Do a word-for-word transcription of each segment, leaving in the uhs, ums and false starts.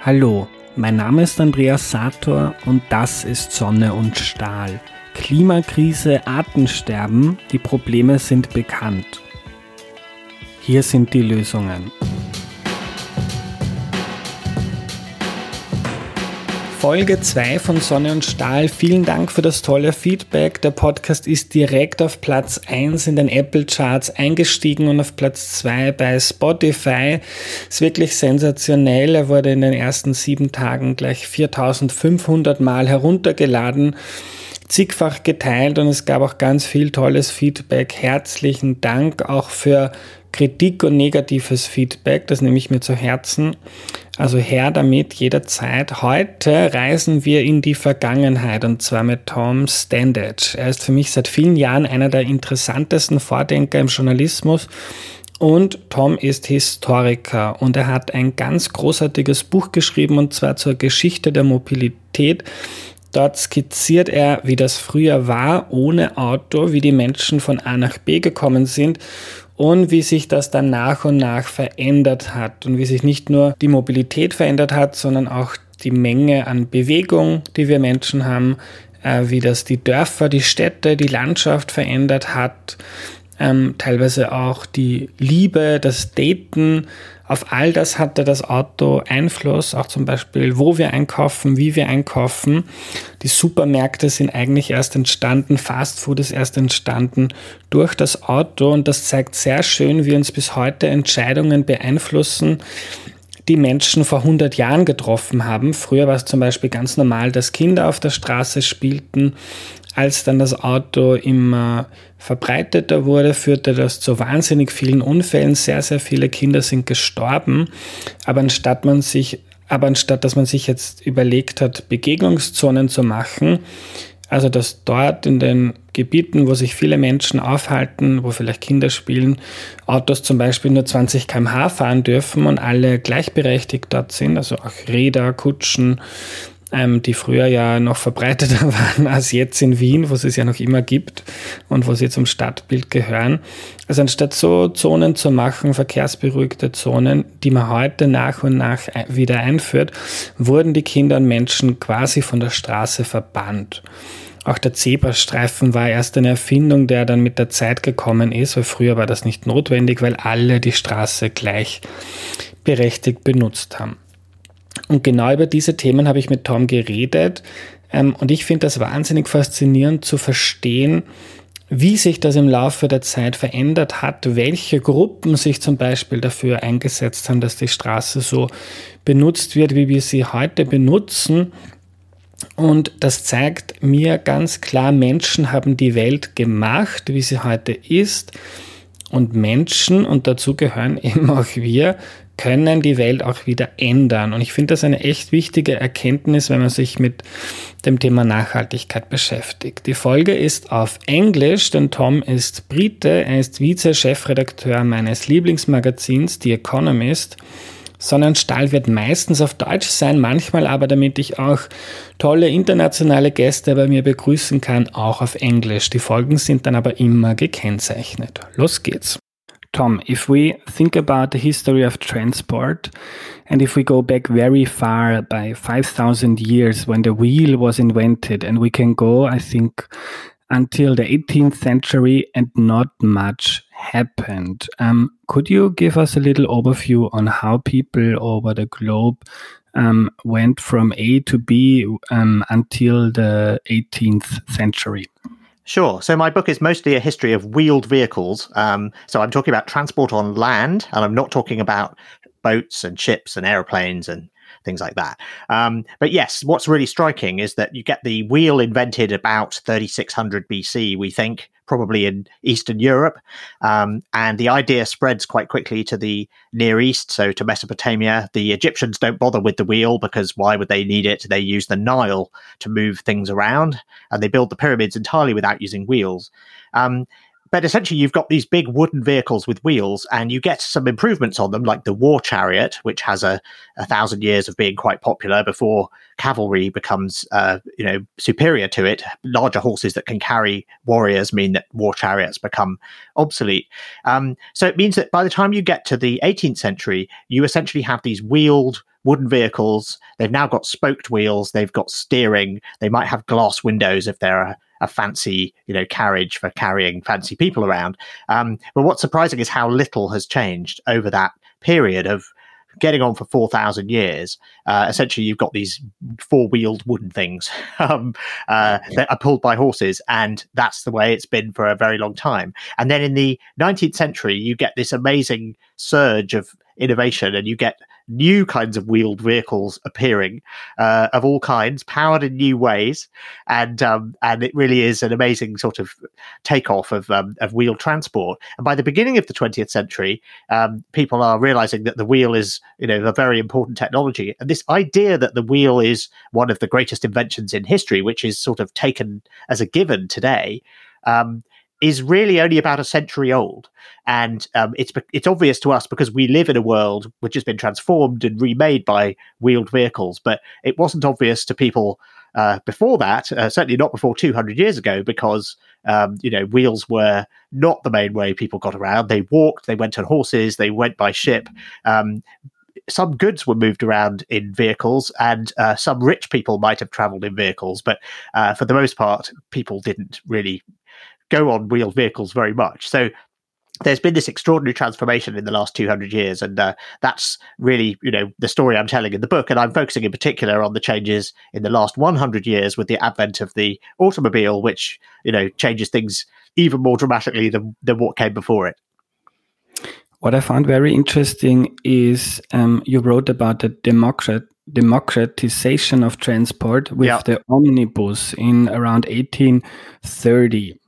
Hallo, mein Name ist Andreas Sator und das ist Sonne und Stahl. Klimakrise, Artensterben, die Probleme sind bekannt. Hier sind die Lösungen. Folge zwei von Sonne und Stahl. Vielen Dank für das tolle Feedback. Der Podcast ist direkt auf Platz eins in den Apple Charts eingestiegen und auf Platz zwei bei Spotify. Ist wirklich sensationell. Er wurde in den ersten sieben Tagen gleich viertausendfünfhundert Mal heruntergeladen, zigfach geteilt und es gab auch ganz viel tolles Feedback. Herzlichen Dank auch für Kritik und negatives Feedback, das nehme ich mir zu Herzen. Also her damit jederzeit. Heute reisen wir in die Vergangenheit und zwar mit Tom Standage. Er ist für mich seit vielen Jahren einer der interessantesten Vordenker im Journalismus und Tom ist Historiker und er hat ein ganz großartiges Buch geschrieben und zwar zur Geschichte der Mobilität. Dort skizziert er, wie das früher war, ohne Auto, wie die Menschen von A nach B gekommen sind und wie sich das dann nach und nach verändert hat und wie sich nicht nur die Mobilität verändert hat, sondern auch die Menge an Bewegung, die wir Menschen haben, äh, wie das die Dörfer, die Städte, die Landschaft verändert hat, ähm, teilweise auch die Liebe, das Daten. Auf all das hatte das Auto Einfluss, auch zum Beispiel, wo wir einkaufen, wie wir einkaufen. Die Supermärkte sind eigentlich erst entstanden, Fastfood ist erst entstanden durch das Auto und das zeigt sehr schön, wie uns bis heute Entscheidungen beeinflussen, die Menschen vor hundert Jahren getroffen haben. Früher war es zum Beispiel ganz normal, dass Kinder auf der Straße spielten. Als dann das Auto immer verbreiteter wurde, führte das zu wahnsinnig vielen Unfällen. Sehr, sehr viele Kinder sind gestorben. Aber anstatt man sich, aber anstatt dass man sich jetzt überlegt hat, Begegnungszonen zu machen, also dass dort in den Gebieten, wo sich viele Menschen aufhalten, wo vielleicht Kinder spielen, Autos zum Beispiel nur zwanzig Kilometer pro Stunde fahren dürfen und alle gleichberechtigt dort sind, also auch Räder, Kutschen, ähm, die früher ja noch verbreiteter waren als jetzt in Wien, wo es es ja noch immer gibt und wo sie zum Stadtbild gehören. Also anstatt so Zonen zu machen, verkehrsberuhigte Zonen, die man heute nach und nach wieder einführt, wurden die Kinder und Menschen quasi von der Straße verbannt. Auch der Zebrastreifen war erst eine Erfindung, der dann mit der Zeit gekommen ist, weil früher war das nicht notwendig, weil alle die Straße gleichberechtigt benutzt haben. Und genau über diese Themen habe ich mit Tom geredet ähm, und ich finde das wahnsinnig faszinierend zu verstehen, wie sich das im Laufe der Zeit verändert hat, welche Gruppen sich zum Beispiel dafür eingesetzt haben, dass die Straße so benutzt wird, wie wir sie heute benutzen. Und das zeigt mir ganz klar, Menschen haben die Welt gemacht, wie sie heute ist. Und Menschen, und dazu gehören eben auch wir, können die Welt auch wieder ändern. Und ich finde das eine echt wichtige Erkenntnis, wenn man sich mit dem Thema Nachhaltigkeit beschäftigt. Die Folge ist auf Englisch, denn Tom ist Brite, er ist Vize-Chefredakteur meines Lieblingsmagazins, The Economist. Sonne und Stahl wird meistens auf Deutsch sein, manchmal aber, damit ich auch tolle internationale Gäste bei mir begrüßen kann, auch auf Englisch. Die Folgen sind dann aber immer gekennzeichnet. Los geht's. Tom, if we think about the history of transport and if we go back very far by five thousand years when the wheel was invented and we can go, I think, until the eighteenth century and not much happened. Um, could you give us a little overview on how people over the globe um, went from A to B um, until the eighteenth century? Sure. So my book is mostly a history of wheeled vehicles. Um, so I'm talking about transport on land, and I'm not talking about boats and ships and aeroplanes and things like that. Um, but yes, what's really striking is that you get the wheel invented about thirty-six hundred B C, we think, probably in Eastern Europe. Um, and the idea spreads quite quickly to the Near East, so to Mesopotamia. The Egyptians don't bother with the wheel because why would they need it? They use the Nile to move things around, and they build the pyramids entirely without using wheels. Um, But essentially, you've got these big wooden vehicles with wheels, and you get some improvements on them, like the war chariot, which has a, a thousand years of being quite popular before cavalry becomes, uh, you know, superior to it. Larger horses that can carry warriors mean that war chariots become obsolete. Um, so it means that by the time you get to the eighteenth century, you essentially have these wheeled wooden vehicles. They've now got spoked wheels. They've got steering. They might have glass windows if they're a, a fancy, you know, carriage for carrying fancy people around. Um, but what's surprising is how little has changed over that period of getting on for four thousand years. Uh, essentially, you've got these four-wheeled wooden things um, uh, that are pulled by horses, and that's the way it's been for a very long time. And then in the nineteenth century, you get this amazing surge of innovation, and you get new kinds of wheeled vehicles appearing uh, of all kinds, powered in new ways, and um, and it really is an amazing sort of takeoff of um, of wheeled transport. And by the beginning of the twentieth century, um, people are realizing that the wheel is, you know, a very important technology, and this idea that the wheel is one of the greatest inventions in history, which is sort of taken as a given today. Um, is really only about a century old. And um, it's it's obvious to us because we live in a world which has been transformed and remade by wheeled vehicles. But it wasn't obvious to people uh, before that, uh, certainly not before two hundred years ago, because, um, you know, wheels were not the main way people got around. They walked, they went on horses, they went by ship. Um, some goods were moved around in vehicles, and uh, some rich people might have traveled in vehicles. But uh, for the most part, people didn't really go on wheeled vehicles very much. So there's been this extraordinary transformation in the last two hundred years, and uh, that's really, you know, the story I'm telling in the book. And I'm focusing in particular on the changes in the last one hundred years with the advent of the automobile, which, you know, changes things even more dramatically than, than what came before it. What I found very interesting is um, you wrote about the democrat democratization of transport with yeah. the omnibus in around eighteen thirty.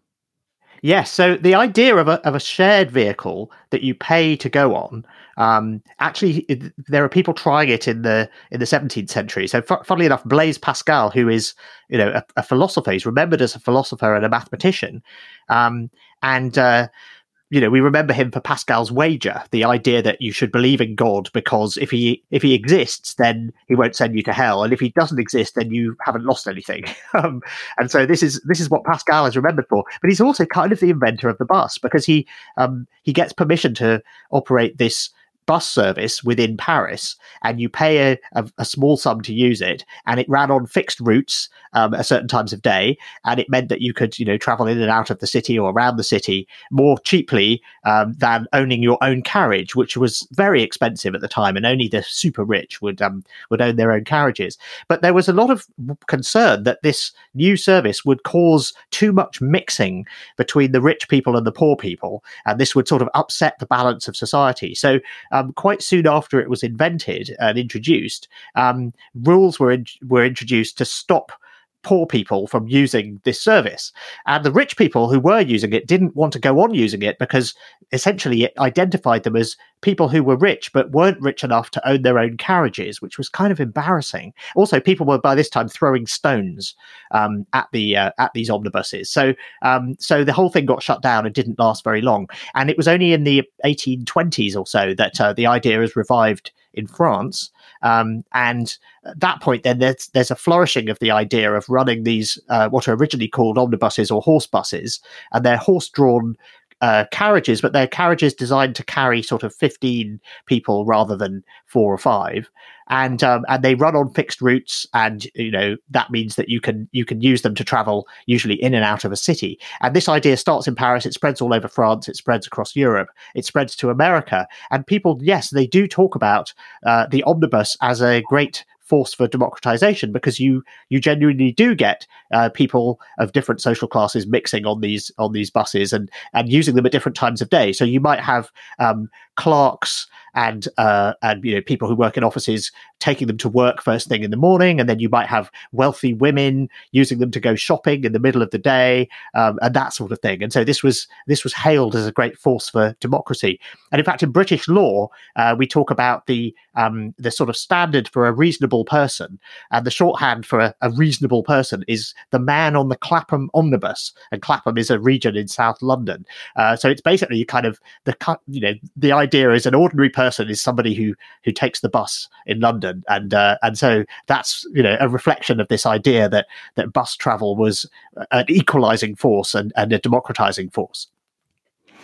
Yes, so the idea of a of a shared vehicle that you pay to go on, um, actually, it, there are people trying it in the in the seventeenth century. So, f- funnily enough, Blaise Pascal, who is, you know, a, a philosopher, he's remembered as a philosopher and a mathematician, um, and uh, you know, we remember him for Pascal's wager, the idea that you should believe in God because if he if he exists, then he won't send you to hell, and if he doesn't exist, then you haven't lost anything. um, and so this is this is what Pascal is remembered for. But he's also kind of the inventor of the bus because he um, he gets permission to operate this bus service within Paris, and you pay a, a, a small sum to use it, and it ran on fixed routes um, at certain times of day, and it meant that you could, you know, travel in and out of the city or around the city more cheaply um, than owning your own carriage, which was very expensive at the time, and only the super rich would um, would own their own carriages. But there was a lot of concern that this new service would cause too much mixing between the rich people and the poor people, and this would sort of upset the balance of society. So Um, quite soon after it was invented and introduced, um, rules were in, were introduced to stop poor people from using this service. And the rich people who were using it didn't want to go on using it because essentially it identified them as people who were rich but weren't rich enough to own their own carriages, which was kind of embarrassing. Also, people were by this time throwing stones um, at the uh, at these omnibuses. So um, so the whole thing got shut down and didn't last very long. And it was only in the eighteen twenties or so that uh, the idea is revived in France. Um, and at that point, then there's, there's a flourishing of the idea of running these, uh, what are originally called omnibuses or horse buses, and they're horse-drawn uh, carriages, but they're carriages designed to carry sort of fifteen people rather than four or five. And um, and they run on fixed routes, and you know that means that you can you can use them to travel usually in and out of a city. And this idea starts in Paris, it spreads all over France, it spreads across Europe, it spreads to America, and people, yes, they do talk about uh, the omnibus as a great force for democratization because you you genuinely do get uh, people of different social classes mixing on these on these buses and and using them at different times of day. So you might have um, clerks and uh, and you know people who work in offices taking them to work first thing in the morning, and then you might have wealthy women using them to go shopping in the middle of the day, um, and that sort of thing. And so this was this was hailed as a great force for democracy. And in fact, in British law, uh, we talk about the um, the sort of standard for a reasonable person, and the shorthand for a, a reasonable person is the man on the Clapham omnibus, and Clapham is a region in South London. Uh, so it's basically kind of the you know the idea is an ordinary person is somebody who who takes the bus in London, and uh, and so that's you know a reflection of this idea that that bus travel was an equalizing force and, and a democratizing force.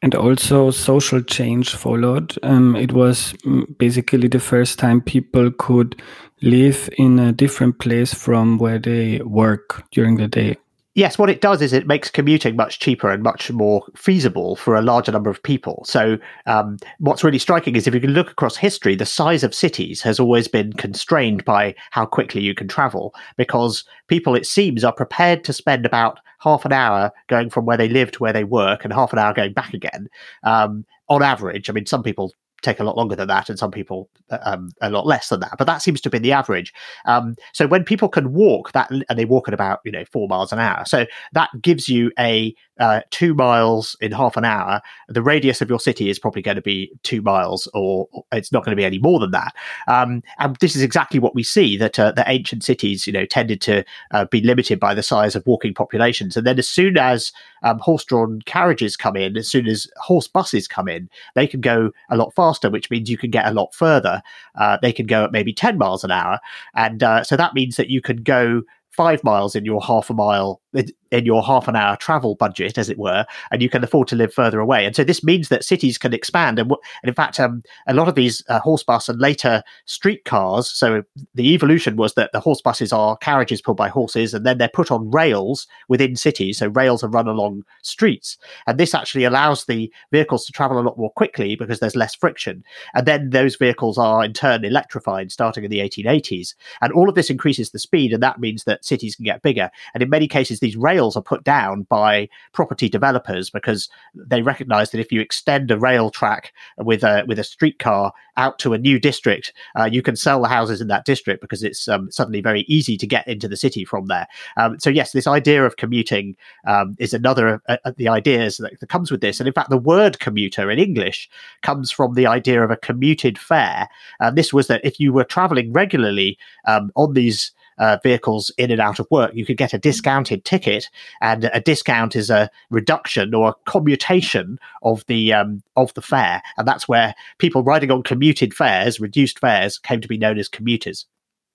And also social change followed. Um, it was basically the first time people could live in a different place from where they work during the day. Yes, what it does is it makes commuting much cheaper and much more feasible for a larger number of people. So um, what's really striking is if you can look across history, the size of cities has always been constrained by how quickly you can travel, because people, it seems, are prepared to spend about half an hour going from where they live to where they work and half an hour going back again, um, on average. I mean, some people take a lot longer than that and some people um, a lot less than that, but that seems to be the average. Um, so when people can walk that, and they walk at about, you know, four miles an hour, so that gives you a uh, two miles in half an hour. The radius of your city is probably going to be two miles, or it's not going to be any more than that. Um, and this is exactly what we see, that uh, the ancient cities, you know, tended to uh, be limited by the size of walking populations. And then as soon as um, horse-drawn carriages come in, as soon as horse buses come in, they can go a lot faster, which means you can get a lot further. Uh, they can go at maybe ten miles an hour. And uh, so that means that you could go five miles in your half a mile, in your half an hour travel budget, as it were, and you can afford to live further away. And so this means that cities can expand. And, and in fact, um, a lot of these uh, horse bus and later streetcars, so the evolution was that the horse buses are carriages pulled by horses, and then they're put on rails within cities. So rails are run along streets. And this actually allows the vehicles to travel a lot more quickly because there's less friction. And then those vehicles are in turn electrified starting in the eighteen eighties. And all of this increases the speed, and that means that cities can get bigger. And in many cases, these rails are put down by property developers because they recognize that if you extend a rail track with a with a streetcar out to a new district, uh, you can sell the houses in that district because it's um, suddenly very easy to get into the city from there. Um, so yes, this idea of commuting um, is another of uh, the ideas that, that comes with this. And in fact, the word commuter in English comes from the idea of a commuted fare. And this was that if you were traveling regularly um, on these Uh, vehicles in and out of work, you could get a discounted ticket, and a discount is a reduction or a commutation of the um, of the fare, and that's where people riding on commuted fares, reduced fares, came to be known as commuters.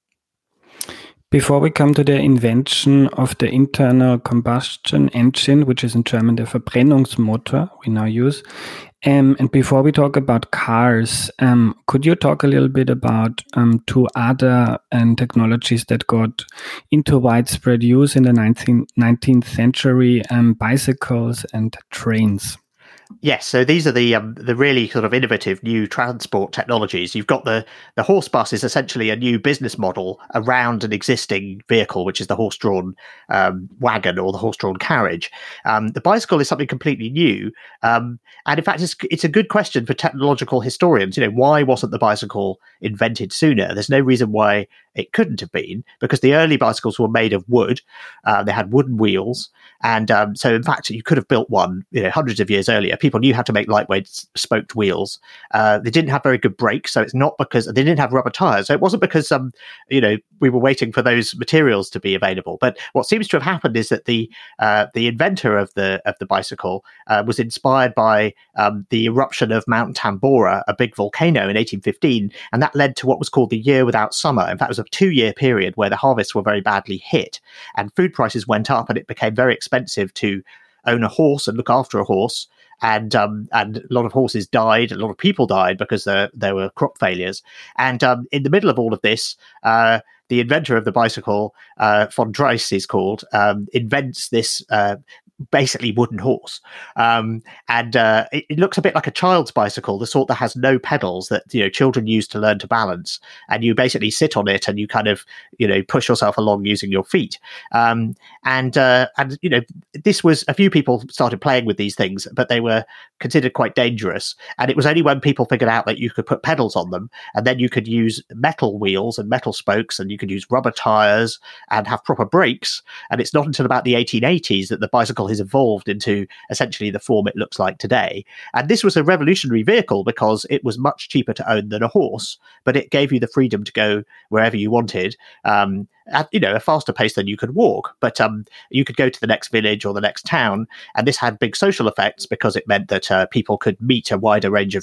Before we come to the invention of the internal combustion engine, which is in German the Verbrennungsmotor we now use, um, and before we talk about cars, um, could you talk a little bit about um, two other um, technologies that got into widespread use in the nineteenth century, um, bicycles and trains? Yes, so these are the um, the really sort of innovative new transport technologies. You've got the the horse bus is essentially a new business model around an existing vehicle, which is the horse-drawn um, wagon or the horse-drawn carriage. Um, the bicycle is something completely new, um, and in fact, it's it's a good question for technological historians. You know, why wasn't the bicycle invented sooner? There's no reason why it couldn't have been, because the early bicycles were made of wood. Uh, they had wooden wheels, and um, so in fact, you could have built one, you know, hundreds of years earlier. People knew how to make lightweight spoked wheels. Uh, they didn't have very good brakes, so it's not because they didn't have rubber tires. So it wasn't because um, you know, we were waiting for those materials to be available. But what seems to have happened is that the uh, the inventor of the of the bicycle uh, was inspired by um, the eruption of Mount Tambora, a big volcano in eighteen fifteen, and that led to what was called the year without summer. In fact, it was a two-year period where the harvests were very badly hit, and food prices went up, and it became very expensive to own a horse and look after a horse. And um, and a lot of horses died, a lot of people died because there, there were crop failures. And um, in the middle of all of this, uh, the inventor of the bicycle, uh, von Drais is called, um, invents this uh, basically wooden horse. Um, and uh, it, it looks a bit like a child's bicycle, the sort that has no pedals that, you know, children use to learn to balance. And you basically sit on it and you kind of, you know, push yourself along using your feet. Um, and, uh, and, you know, this was, a few people started playing with these things, but they were considered quite dangerous. And it was only when people figured out that you could put pedals on them, and then you could use metal wheels and metal spokes, and you could use rubber tires and have proper brakes. And it's not until about the eighteen eighties that the bicycle has evolved into essentially the form it looks like today. And this was a revolutionary vehicle because it was much cheaper to own than a horse, but it gave you the freedom to go wherever you wanted, um, at, you know, a faster pace than you could walk. But um, you could go to the next village or the next town, and this had big social effects because it meant that uh, people could meet a wider range of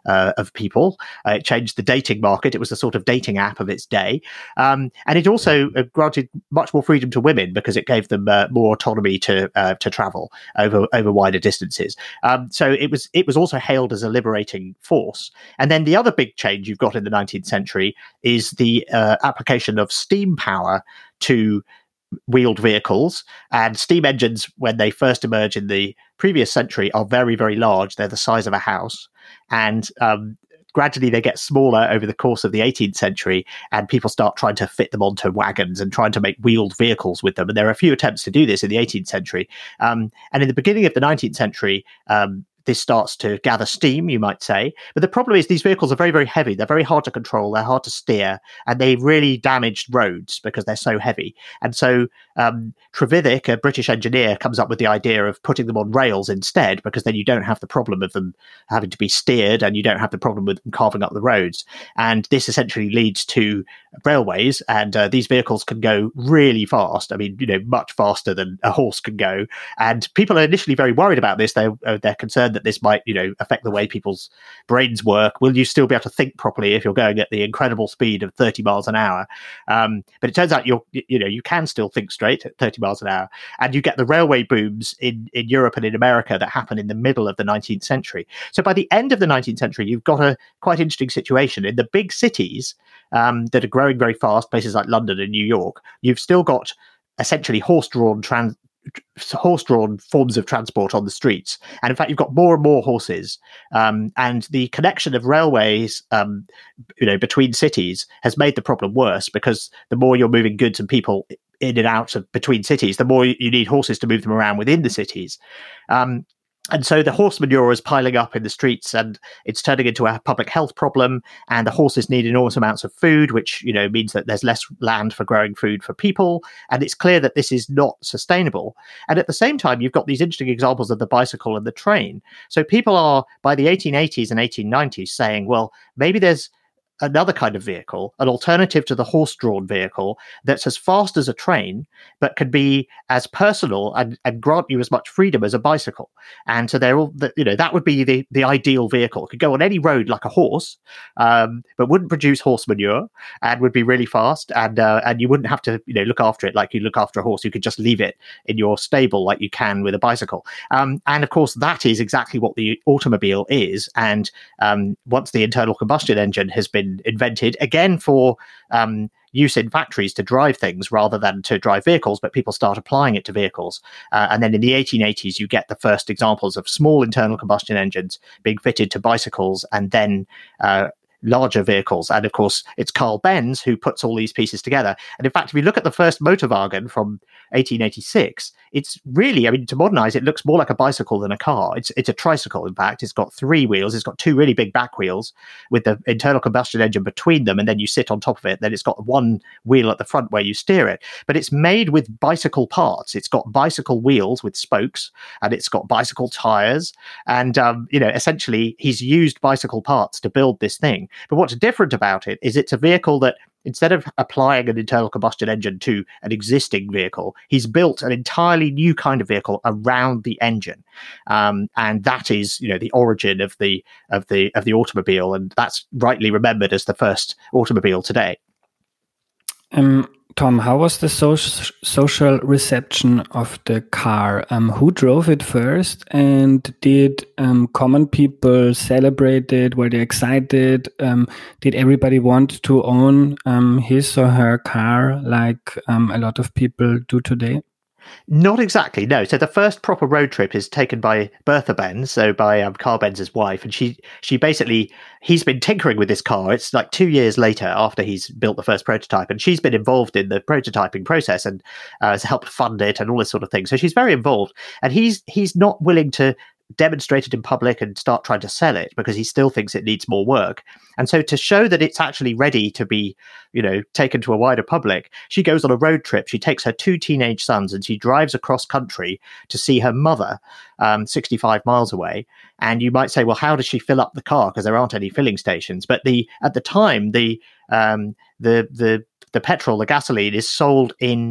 uh, of people. Uh, it changed the dating market. It was the sort of dating app of its day. Um, and it also uh, granted much more freedom to women because it gave them uh, more autonomy to uh, to travel over over wider distances. Um, so it was it was also hailed as a liberating force. And then the other big change you've got in the nineteenth century is the uh, application of steam power to wheeled vehicles. And steam engines, when they first emerge in the previous century, are very, very large. They're the size of a house. And um, gradually they get smaller over the course of the eighteenth century, and people start trying to fit them onto wagons and trying to make wheeled vehicles with them. And there are a few attempts to do this in the eighteenth century. Um, and in the beginning of the nineteenth century, um, this starts to gather steam, you might say. But the problem is these vehicles are very, very heavy. They're very hard to control. They're hard to steer. And they really damaged roads because they're so heavy. And so um, Trevithick, a British engineer, comes up with the idea of putting them on rails instead, because then you don't have the problem of them having to be steered and you don't have the problem with them carving up the roads. And this essentially leads to railways. And uh, these vehicles can go really fast. I mean, you know, much faster than a horse can go. And people are initially very worried about this. They're, uh, they're concerned that this might, you know, affect the way people's brains work. Will you still be able to think properly if you're going at the incredible speed of thirty miles an hour? Um, but it turns out you're, you know, you can still think straight at thirty miles an hour. And you get the railway booms in, in Europe and in America that happen in the middle of the nineteenth century. So by the end of the nineteenth century, you've got a quite interesting situation. In the big cities um, that are growing very fast, places like London and New York, you've still got essentially horse-drawn trans horse-drawn forms of transport on the streets. And in fact, you've got more and more horses. Um, and the connection of railways, um, you know, between cities has made the problem worse, because the more you're moving goods and people in and out of between cities, the more you need horses to move them around within the cities. Um, And so the horse manure is piling up in the streets, and it's turning into a public health problem. And the horses need enormous amounts of food, which, you know, means that there's less land for growing food for people. And it's clear that this is not sustainable. And at the same time, you've got these interesting examples of the bicycle and the train. So people are, by the eighteen eighties and eighteen nineties, saying, well, maybe there's another kind of vehicle, an alternative to the horse-drawn vehicle that's as fast as a train, but can be as personal and, and grant you as much freedom as a bicycle. And so they're all, you know, that would be the, the ideal vehicle. It could go on any road like a horse, um, but wouldn't produce horse manure and would be really fast. And uh, and you wouldn't have to, you know, look after it like you look after a horse. You could just leave it in your stable like you can with a bicycle. Um, and of course, that is exactly what the automobile is. And um, once the internal combustion engine has been invented, again for um, use in factories to drive things rather than to drive vehicles, but people start applying it to vehicles. Uh, and then in the eighteen eighties, you get the first examples of small internal combustion engines being fitted to bicycles, and then uh, larger vehicles. And of course, it's Carl Benz who puts all these pieces together. And in fact, if you look at the first Motorwagen from eighteen eighty-six, it's really, I mean, to modernize, it looks more like a bicycle than a car. It's it's a tricycle, in fact. It's got three wheels. It's got two really big back wheels with the internal combustion engine between them, and then you sit on top of it. Then it's got one wheel at the front where you steer it. But it's made with bicycle parts. It's got bicycle wheels with spokes, and it's got bicycle tires. And, um, you know, essentially, he's used bicycle parts to build this thing. But what's different about it is it's a vehicle that, instead of applying an internal combustion engine to an existing vehicle, he's built an entirely new kind of vehicle around the engine, um, and that is, you know, the origin of the of the of the automobile, and that's rightly remembered as the first automobile today. Um, Tom, how was the so- social reception of the car? Um, who drove it first? And did um, common people celebrate it? Were they excited? Um, did everybody want to own um, his or her car like um, a lot of people do today? Not exactly, no. So the first proper road trip is taken by Bertha Benz, so by um, Carl Benz's wife, and she she basically, he's been tinkering with this car. It's like two years later after he's built the first prototype, and she's been involved in the prototyping process and uh, has helped fund it and all this sort of thing. So she's very involved, and he's he's not willing to demonstrate it in public and start trying to sell it because he still thinks it needs more work. And so to show that it's actually ready to be, you know, taken to a wider public, she goes on a road trip. She takes her two teenage sons and she drives across country to see her mother, um, sixty-five miles away. And you might say, well, how does she fill up the car? Because there aren't any filling stations. But the at the time, the um, the the the petrol, the gasoline is sold in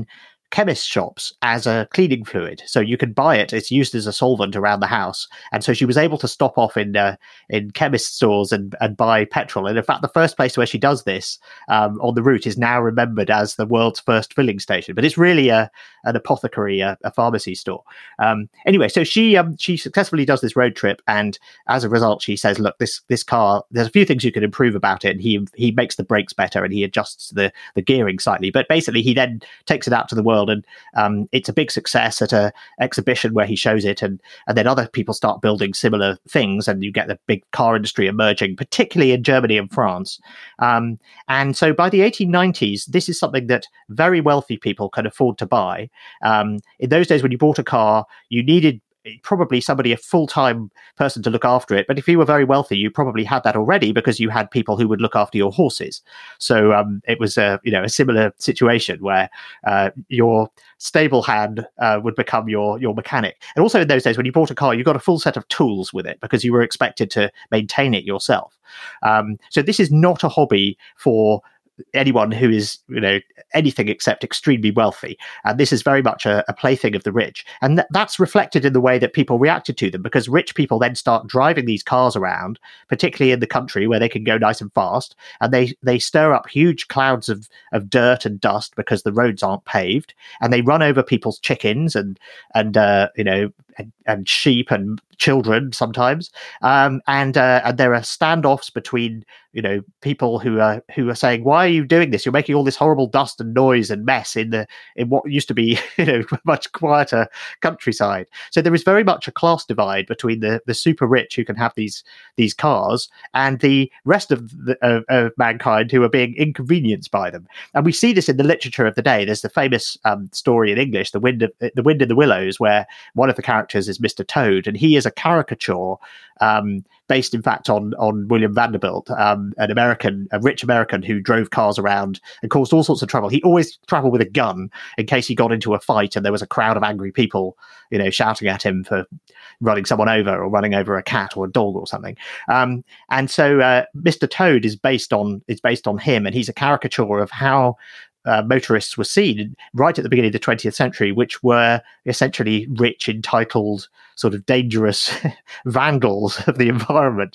chemist shops as a cleaning fluid. So you can buy it. It's used as a solvent around the house. And so she was able to stop off in uh, in chemist stores and, and buy petrol. And in fact, the first place where she does this um, on the route is now remembered as the world's first filling station. But it's really a an apothecary, a, a pharmacy store. Um, anyway, so she um, she successfully does this road trip. And as a result, she says, look, this this car, there's a few things you can improve about it. And he he makes the brakes better and he adjusts the, the gearing slightly. But basically, he then takes it out to the world. And um, it's a big success at a exhibition where he shows it, and and then other people start building similar things, and you get the big car industry emerging, particularly in Germany and France. Um, and so by the eighteen nineties, this is something that very wealthy people can afford to buy. Um, in those days, when you bought a car, you needed probably somebody, a full-time person to look after it. But if you were very wealthy, you probably had that already because you had people who would look after your horses. So um, it was a, you know, a similar situation where uh, your stable hand uh, would become your, your mechanic. And also in those days, when you bought a car, you got a full set of tools with it because you were expected to maintain it yourself. Um, so this is not a hobby for anyone who is, you know, anything except extremely wealthy. And this is very much a, a plaything of the rich. And th- that's reflected in the way that people reacted to them, because rich people then start driving these cars around, particularly in the country where they can go nice and fast. And they, they stir up huge clouds of, of dirt and dust because the roads aren't paved. And they run over people's chickens and, and uh, you know, and, and sheep and children sometimes. Um, and uh, and there are standoffs between, you know, people who are who are saying, why are you doing this? You're making all this horrible dust and noise and mess in the in what used to be, you know, much quieter countryside. So there is very much a class divide between the the super rich who can have these these cars and the rest of the, of, of mankind who are being inconvenienced by them. And we see this in the literature of the day. There's the famous um, story in English, The Wind of, The Wind in the Willows, where one of the characters is Mister Toad, and he is a caricature um, based, in fact, on on William Vanderbilt, um, an American, a rich American who drove cars around and caused all sorts of trouble. He always traveled with a gun in case he got into a fight and there was a crowd of angry people, you know, shouting at him for running someone over or running over a cat or a dog or something. Um, and so uh, Mister Toad is based on is based on him, and he's a caricature of how Uh, motorists were seen right at the beginning of the twentieth century, which were essentially rich, entitled, sort of dangerous vandals of the environment.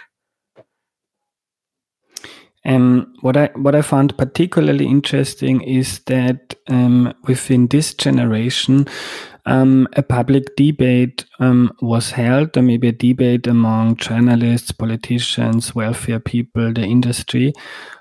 Um, what I what I found particularly interesting is that um, within this generation, um, a public debate um, was held, or maybe a debate among journalists, politicians, welfare people, the industry,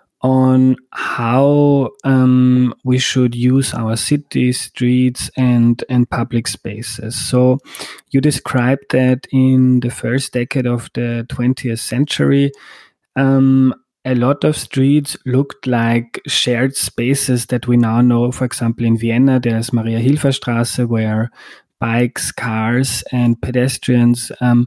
on how um, we should use our cities, streets, and and public spaces. So you described that in the first decade of the twentieth century, um, a lot of streets looked like shared spaces that we now know. For example, in Vienna, there's Maria-Hilfer-Straße, where bikes, cars, and pedestrians um,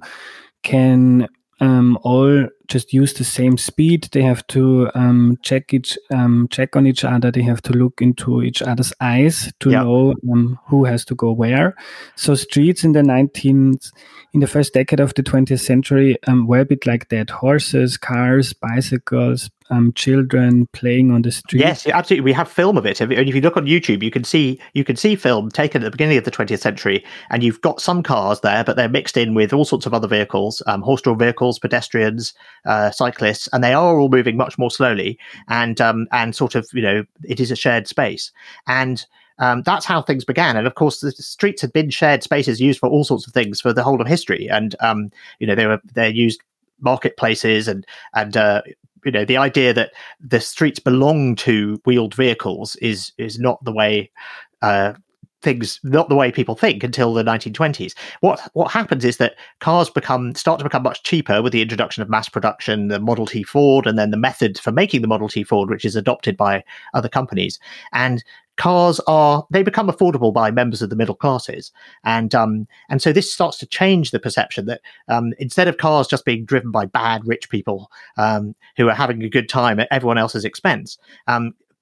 can um, all just use the same speed. They have to um, check each um, check on each other. They have to look into each other's eyes to Yeah. know um, who has to go where. So streets in the nineteenth, in the first decade of the twentieth century, um, were a bit like that: horses, cars, bicycles, um, children playing on the street. Yes, yeah, absolutely. We have film of it. And if you look on YouTube, you can see you can see film taken at the beginning of the twentieth century, and you've got some cars there, but they're mixed in with all sorts of other vehicles, um, horse-drawn vehicles, pedestrians, uh, cyclists, and they are all moving much more slowly. And um, and sort of, you know, it is a shared space, and Um, that's how things began. And of course, the streets had been shared spaces used for all sorts of things for the whole of history. And, um, you know, they were, they're used marketplaces and, and, uh, you know, the idea that the streets belong to wheeled vehicles is, is not the way, uh, things, not the way people think until the nineteen twenties. What what happens is that cars become start to become much cheaper with the introduction of mass production, the Model T Ford, and then the method for making the Model T Ford, which is adopted by other companies. And cars are they become affordable by members of the middle classes, and um and so this starts to change the perception that um instead of cars just being driven by bad rich people um who are having a good time at everyone else's expense, um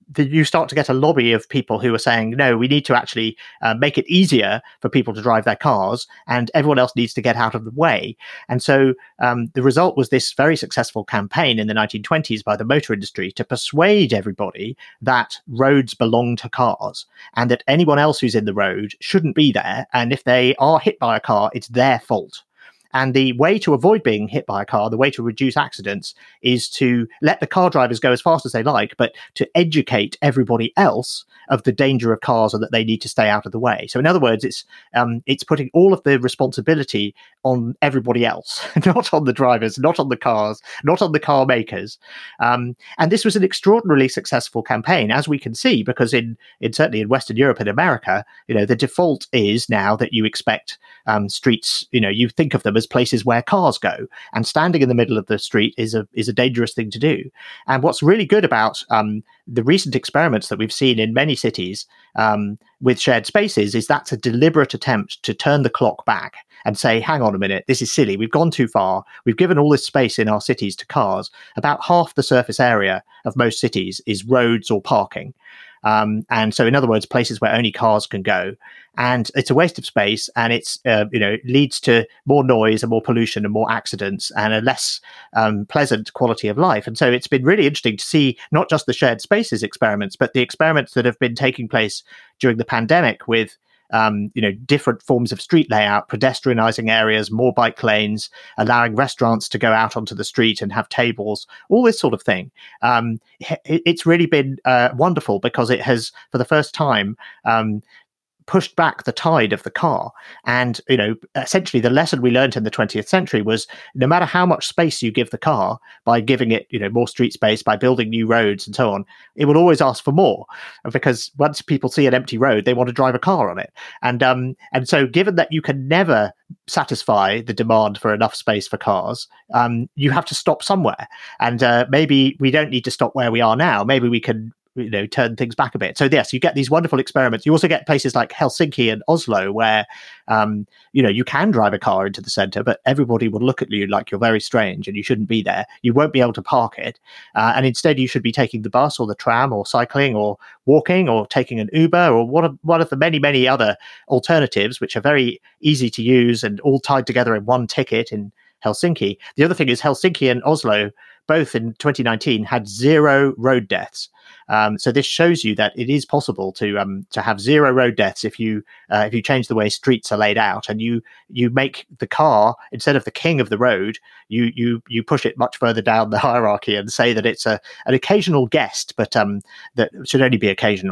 the, you start to get a lobby of people who are saying, no, we need to actually uh, make it easier for people to drive their cars, and everyone else needs to get out of the way. And so um, the result was this very successful campaign in the nineteen twenties by the motor industry to persuade everybody that roads belong to cars and that anyone else who's in the road shouldn't be there. And if they are hit by a car, it's their fault. And the way to avoid being hit by a car, the way to reduce accidents, is to let the car drivers go as fast as they like, but to educate everybody else of the danger of cars and that they need to stay out of the way. So in other words, it's um, it's putting all of the responsibility on everybody else, not on the drivers, not on the cars, not on the car makers. Um, and this was an extraordinarily successful campaign, as we can see, because in, in certainly in Western Europe and America, you know, the default is now that you expect um, streets, you know, you think of them as places where cars go, and standing in the middle of the street is a is a dangerous thing to do. And what's really good about um, the recent experiments that we've seen in many cities um, with shared spaces is that's a deliberate attempt to turn the clock back and say, hang on a minute, this is silly. We've gone too far. We've given all this space in our cities to cars. About half the surface area of most cities is roads or parking. Um, and so, in other words, places where only cars can go. And it's a waste of space, and it's uh, you know leads to more noise and more pollution and more accidents and a less um, pleasant quality of life. And so, it's been really interesting to see not just the shared spaces experiments, but the experiments that have been taking place during the pandemic with Um, you know, different forms of street layout, pedestrianizing areas, more bike lanes, allowing restaurants to go out onto the street and have tables, all this sort of thing. Um, it, it's really been uh, wonderful because it has, for the first time, um, pushed back the tide of the car. And, you know, essentially the lesson we learned in the twentieth century was no matter how much space you give the car by giving it, you know, more street space, by building new roads and so on, it will always ask for more, because once people see an empty road, they want to drive a car on it. And, um, and so given that you can never satisfy the demand for enough space for cars, um, you have to stop somewhere. And uh, maybe we don't need to stop where we are now. Maybe we can you know, turn things back a bit. So yes, you get these wonderful experiments. You also get places like Helsinki and Oslo where, um, you know, you can drive a car into the center, but everybody will look at you like you're very strange and you shouldn't be there. You won't be able to park it. Uh, and instead you should be taking the bus or the tram or cycling or walking or taking an Uber or one of, one of the many, many other alternatives, which are very easy to use and all tied together in one ticket in Helsinki. The other thing is Helsinki and Oslo, both in twenty nineteen, had zero road deaths. Um, so this shows you that it is possible to um, to have zero road deaths if you uh, if you change the way streets are laid out, and you you make the car, instead of the king of the road, you you you push it much further down the hierarchy and say that it's a an occasional guest, but um, that should only be occasional.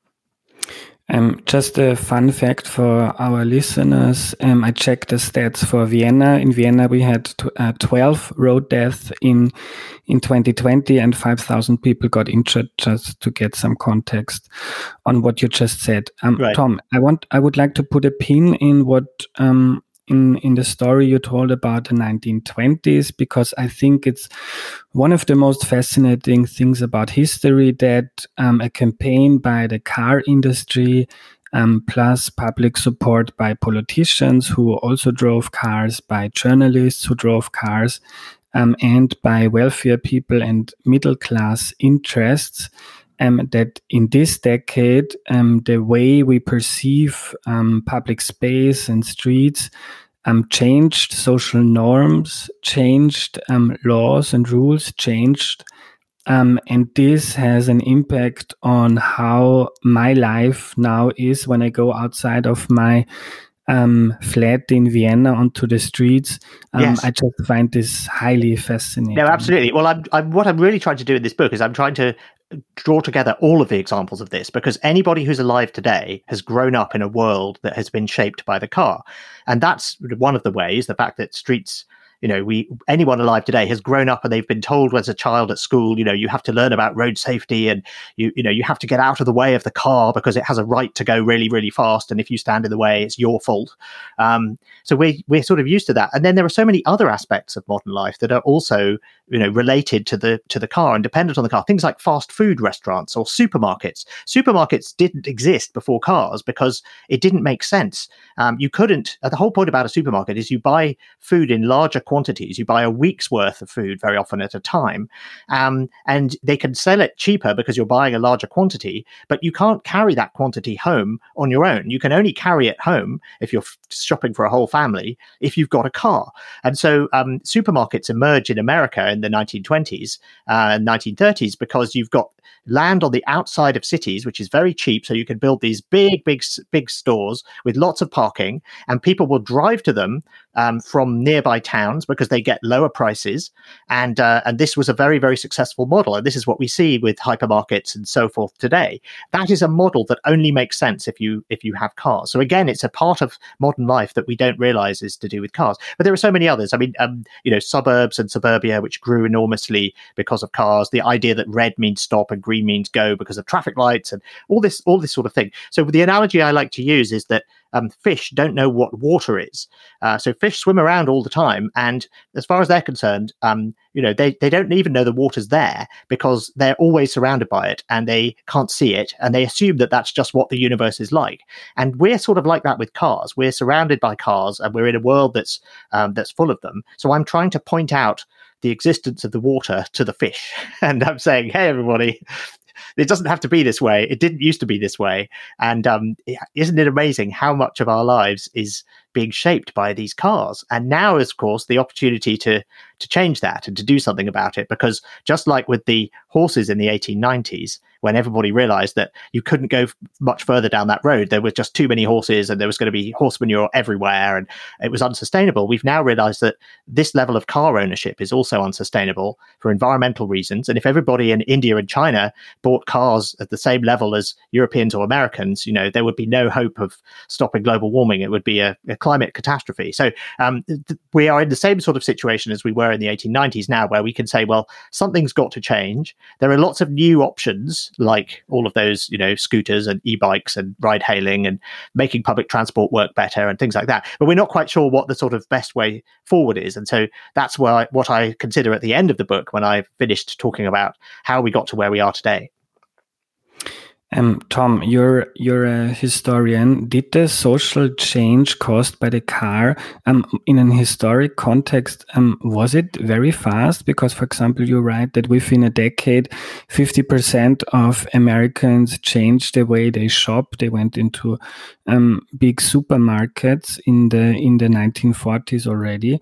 Um, just a fun fact for our listeners. Um, I checked the stats for Vienna. In Vienna, we had t- uh, twelve road deaths in in twenty twenty, and five thousand people got injured. Just to get some context on what you just said, um, right. Tom, I want I would like to put a pin in what um, in in the story you told about the nineteen twenties, because I think it's one of the most fascinating things about history that um, a campaign by the car industry um, plus public support by politicians who also drove cars, by journalists who drove cars, um, and by wealthier people and middle class interests, um, that in this decade, um, the way we perceive um, public space and streets Um, changed, social norms changed, um, laws and rules changed, um, and this has an impact on how my life now is when I go outside of my um, flat in Vienna onto the streets. Um, yes. I just find this highly fascinating. No, absolutely. Well, I'm, I'm, what I'm really trying to do in this book is I'm trying to draw together all of the examples of this, because anybody who's alive today has grown up in a world that has been shaped by the car. And that's one of the ways, the fact that streets, you know, we anyone alive today has grown up and they've been told as a child at school, you know, you have to learn about road safety and you you know, you have to get out of the way of the car because it has a right to go really, really fast. And if you stand in the way, it's your fault. Um, so we, we're sort of used to that. And then there are so many other aspects of modern life that are also you know, related to the to the car and dependent on the car. Things like fast food restaurants or supermarkets. Supermarkets didn't exist before cars because it didn't make sense. Um, you couldn't. Uh, the whole point about a supermarket is you buy food in larger quantities. You buy a week's worth of food very often at a time, um, and they can sell it cheaper because you're buying a larger quantity. But you can't carry that quantity home on your own. You can only carry it home if you're f- shopping for a whole family if you've got a car. And so um, supermarkets emerge in America in the nineteen twenties uh, and nineteen thirties because you've got land on the outside of cities, which is very cheap. So you can build these big, big, big stores with lots of parking, and people will drive to them um, from nearby towns because they get lower prices. And uh, and this was a very, very successful model. And this is what we see with hypermarkets and so forth today. That is a model that only makes sense if you if you have cars. So again, it's a part of modern life that we don't realize is to do with cars. But there are so many others. I mean, um, you know, suburbs and suburbia, which grew enormously because of cars. The idea that red means stop and green means go because of traffic lights and all this, all this sort of thing. So the analogy I like to use is that um, fish don't know what water is. Uh, so fish swim around all the time. And as far as they're concerned, um, you know, they, they don't even know the water's there because they're always surrounded by it and they can't see it. And they assume that that's just what the universe is like. And we're sort of like that with cars. We're surrounded by cars and we're in a world that's um, that's full of them. So I'm trying to point out the existence of the water to the fish. And I'm saying, hey, everybody, it doesn't have to be this way. It didn't used to be this way. And um, isn't it amazing how much of our lives is being shaped by these cars? And now is, of course, the opportunity to to change that and to do something about it. Because just like with the horses in the eighteen nineties, when everybody realized that you couldn't go f- much further down that road, there were just too many horses and there was going to be horse manure everywhere and it was unsustainable. We've now realized that this level of car ownership is also unsustainable for environmental reasons. And if everybody in India and China bought cars at the same level as Europeans or Americans, you know, there would be no hope of stopping global warming. It would be a, a climate catastrophe. So um, th- we are in the same sort of situation as we were in the eighteen nineties now, where we can say, well, something's got to change. There are lots of new options, like all of those, you know, scooters and e-bikes and ride hailing and making public transport work better and things like that. But we're not quite sure what the sort of best way forward is. And so that's where I, what I consider at the end of the book when I've finished talking about how we got to where we are today. Um, Tom, you're you're a historian. Did the social change caused by the car, um, in an historic context, um, was it very fast? Because, for example, you write that within a decade, fifty percent of Americans changed the way they shop. They went into um, big supermarkets in the in the nineteen forties already.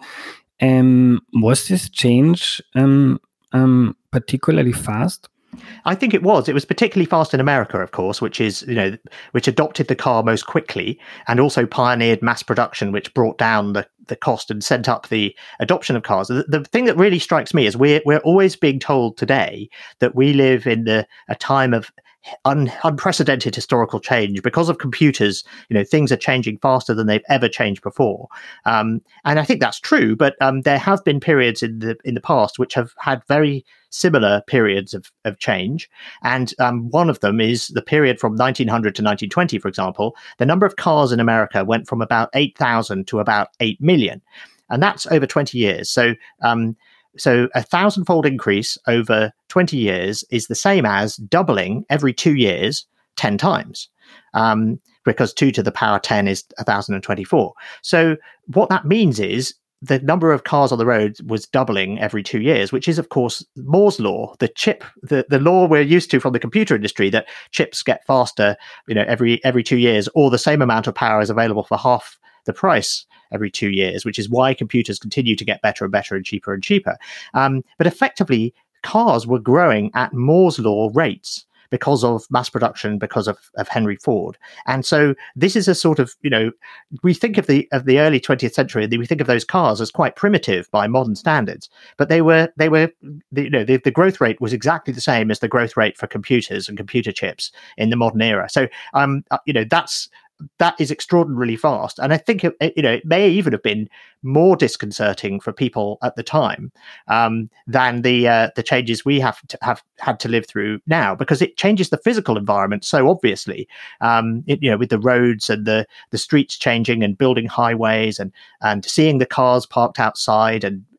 Um, was this change um, um, particularly fast? I think it was. It was particularly fast in America, of course, which is, you know, which adopted the car most quickly and also pioneered mass production, which brought down the, the cost and sent up the adoption of cars. The, the thing that really strikes me is we're we're always being told today that we live in the a time of Un, unprecedented historical change because of computers. You know, things are changing faster than they've ever changed before, um, and I think that's true. But um, there have been periods in the in the past which have had very similar periods of, of change, and um, one of them is the period from nineteen hundred to nineteen twenty. For example, the number of cars in America went from about eight thousand to about eight million, and that's over twenty years. So. Um, So a thousand-fold increase over twenty years is the same as doubling every two years ten times, um, because two to the power ten is one thousand twenty-four. So what that means is the number of cars on the road was doubling every two years, which is, of course, Moore's law, the chip, the, the law we're used to from the computer industry, that chips get faster, you know, every every two years, or the same amount of power is available for half the price every two years, which is why computers continue to get better and better and cheaper and cheaper. Um, but effectively, cars were growing at Moore's law rates because of mass production, because of, of Henry Ford. And so this is a sort of, you know, we think of the of the early twentieth century, we think of those cars as quite primitive by modern standards, but they were, they were, the, you know, the, the growth rate was exactly the same as the growth rate for computers and computer chips in the modern era. So, um, you know, that's, that is extraordinarily fast. And I think, it, you know, it may even have been more disconcerting for people at the time um, than the uh, the changes we have to have had to live through now, because it changes the physical environment so obviously. Um, it, you know, with the roads and the the streets changing and building highways and and seeing the cars parked outside and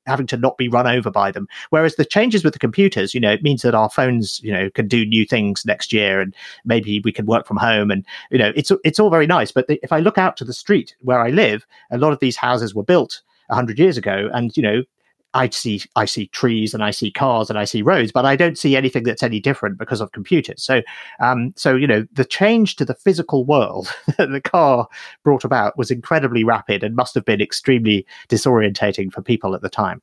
having to not be run over by them. Whereas the changes with the computers, you know, it means that our phones, you know, can do new things next year, and maybe we can work from home, and you know, it's it's all very nice. But the, if I look out to the street where I live, a lot of these houses were built a hundred years ago, and you know, I see I see trees and I see cars and I see roads, but I don't see anything that's any different because of computers. So, um, so you know, the change to the physical world that the car brought about was incredibly rapid and must have been extremely disorientating for people at the time.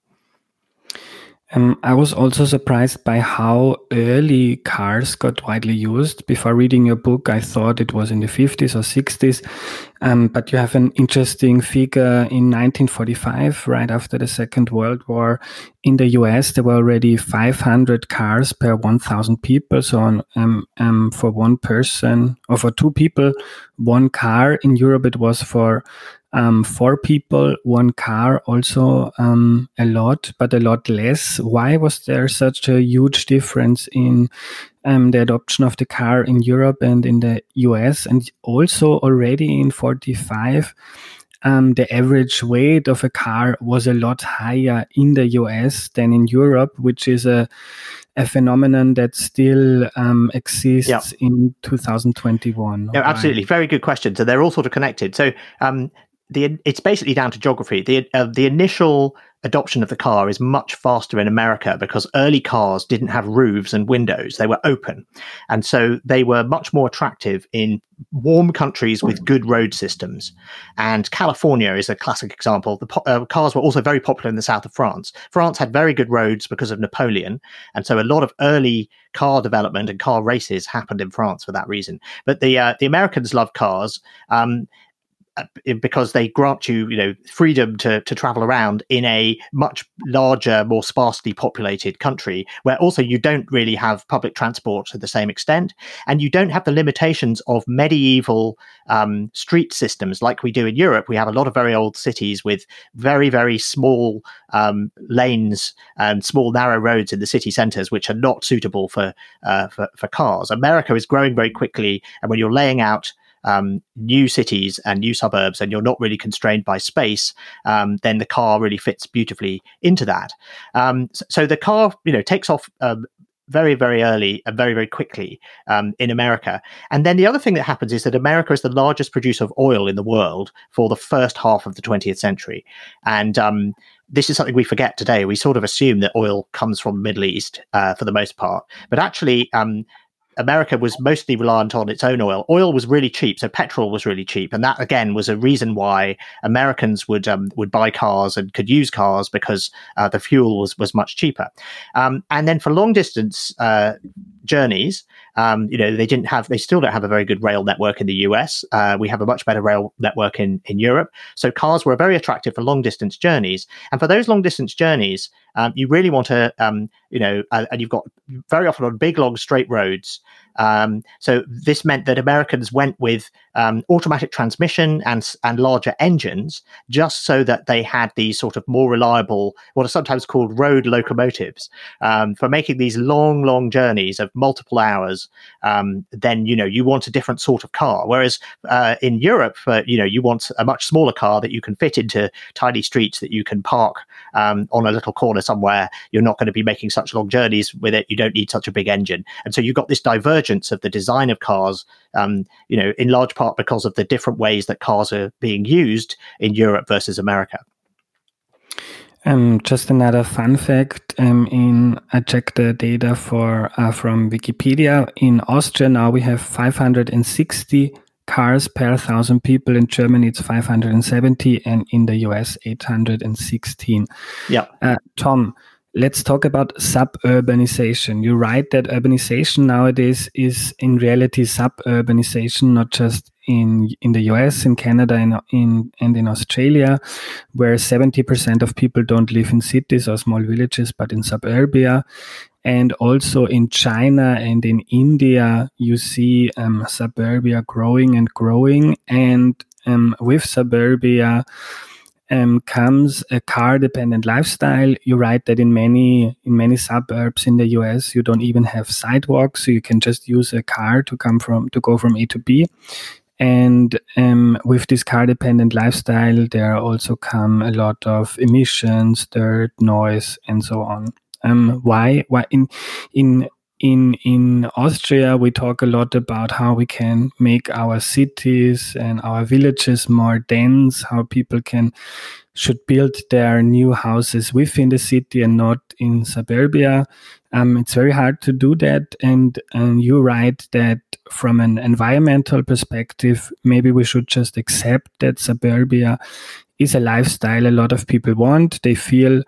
Um, I was also surprised by how early cars got widely used. Before reading your book, I thought it was in the fifties or sixties. Um, but you have an interesting figure in nineteen forty-five, right after the Second World War. In the U S, there were already five hundred cars per one thousand people. So on, um, um, for one person, or for two people, one car. In Europe, it was for Um, four people, one car, also um, a lot, but a lot less. Why was there such a huge difference in um, the adoption of the car in Europe and in the U S? And also already in forty-five, um, the average weight of a car was a lot higher in the U S than in Europe, which is a a phenomenon that still um, exists yeah. in two thousand twenty-one. No, absolutely. Very good question. So they're all sort of connected. So um, The, it's basically down to geography. The uh, the initial adoption of the car is much faster in America because early cars didn't have roofs and windows. They were open. And so they were much more attractive in warm countries with good road systems. And California is a classic example. The po- uh, cars were also very popular in the south of France. France had very good roads because of Napoleon. And so a lot of early car development and car races happened in France for that reason. But the uh, the Americans love cars. Um, because they grant you, you know, freedom to, to travel around in a much larger, more sparsely populated country, where also you don't really have public transport to the same extent, and you don't have the limitations of medieval um, street systems like we do in Europe. We have a lot of very old cities with very, very small um, lanes and small narrow roads in the city centres, which are not suitable for, uh, for for cars. America is growing very quickly, and when you're laying out Um, new cities and new suburbs, and you're not really constrained by space, um, then the car really fits beautifully into that. Um, so, so the car, you know, takes off um, very, very early and very, very quickly um, in America. And then the other thing that happens is that America is the largest producer of oil in the world for the first half of the twentieth century. And um, this is something we forget today. We sort of assume that oil comes from the Middle East uh, for the most part, but actually um, America was mostly reliant on its own oil. Oil was really cheap, so petrol was really cheap, and that again was a reason why Americans would um, would buy cars and could use cars, because uh, the fuel was was much cheaper. Um, and then for long distance uh, journeys, um, you know, they didn't have, they still don't have a very good rail network in the U S. Uh, we have a much better rail network in in Europe. So cars were very attractive for long distance journeys, and for those long distance journeys, um, you really want to, um, you know, uh, and you've got very often on big long straight roads. Um, so this meant that Americans went with um, automatic transmission and and larger engines, just so that they had these sort of more reliable, what are sometimes called road locomotives, um, for making these long, long journeys of multiple hours. Um, then, you know, you want a different sort of car. Whereas uh, in Europe, uh, you know, you want a much smaller car that you can fit into tiny streets, that you can park um, on a little corner somewhere. You're not going to be making such long journeys with it. You don't need such a big engine. And so you've got this divergence of the design of cars, um, you know, in large part because of the different ways that cars are being used in Europe versus America. Um, just another fun fact, um, in I checked the data for uh, from Wikipedia. In Austria now we have five hundred sixty cars per thousand people. In Germany it's five hundred seventy, and in the U S eight hundred sixteen. Yeah. Uh, Tom, let's talk about suburbanization. You write that urbanization nowadays is in reality suburbanization, not just in in the U S, in Canada, in, in and in Australia, where seventy percent of people don't live in cities or small villages, but in suburbia. And also in China and in India, you see um, suburbia growing and growing. And um, with suburbia um, comes a car-dependent lifestyle. You write that in many in many suburbs in the U S, you don't even have sidewalks, so you can just use a car to come from to go from A to B. And um, with this car-dependent lifestyle, there also come a lot of emissions, dirt, noise, and so on. Um, why? Why in in in in Austria we talk a lot about how we can make our cities and our villages more dense, how people can should build their new houses within the city and not in suburbia. Um, it's very hard to do that, and, and you're right that from an environmental perspective, maybe we should just accept that suburbia is a lifestyle a lot of people want. They feel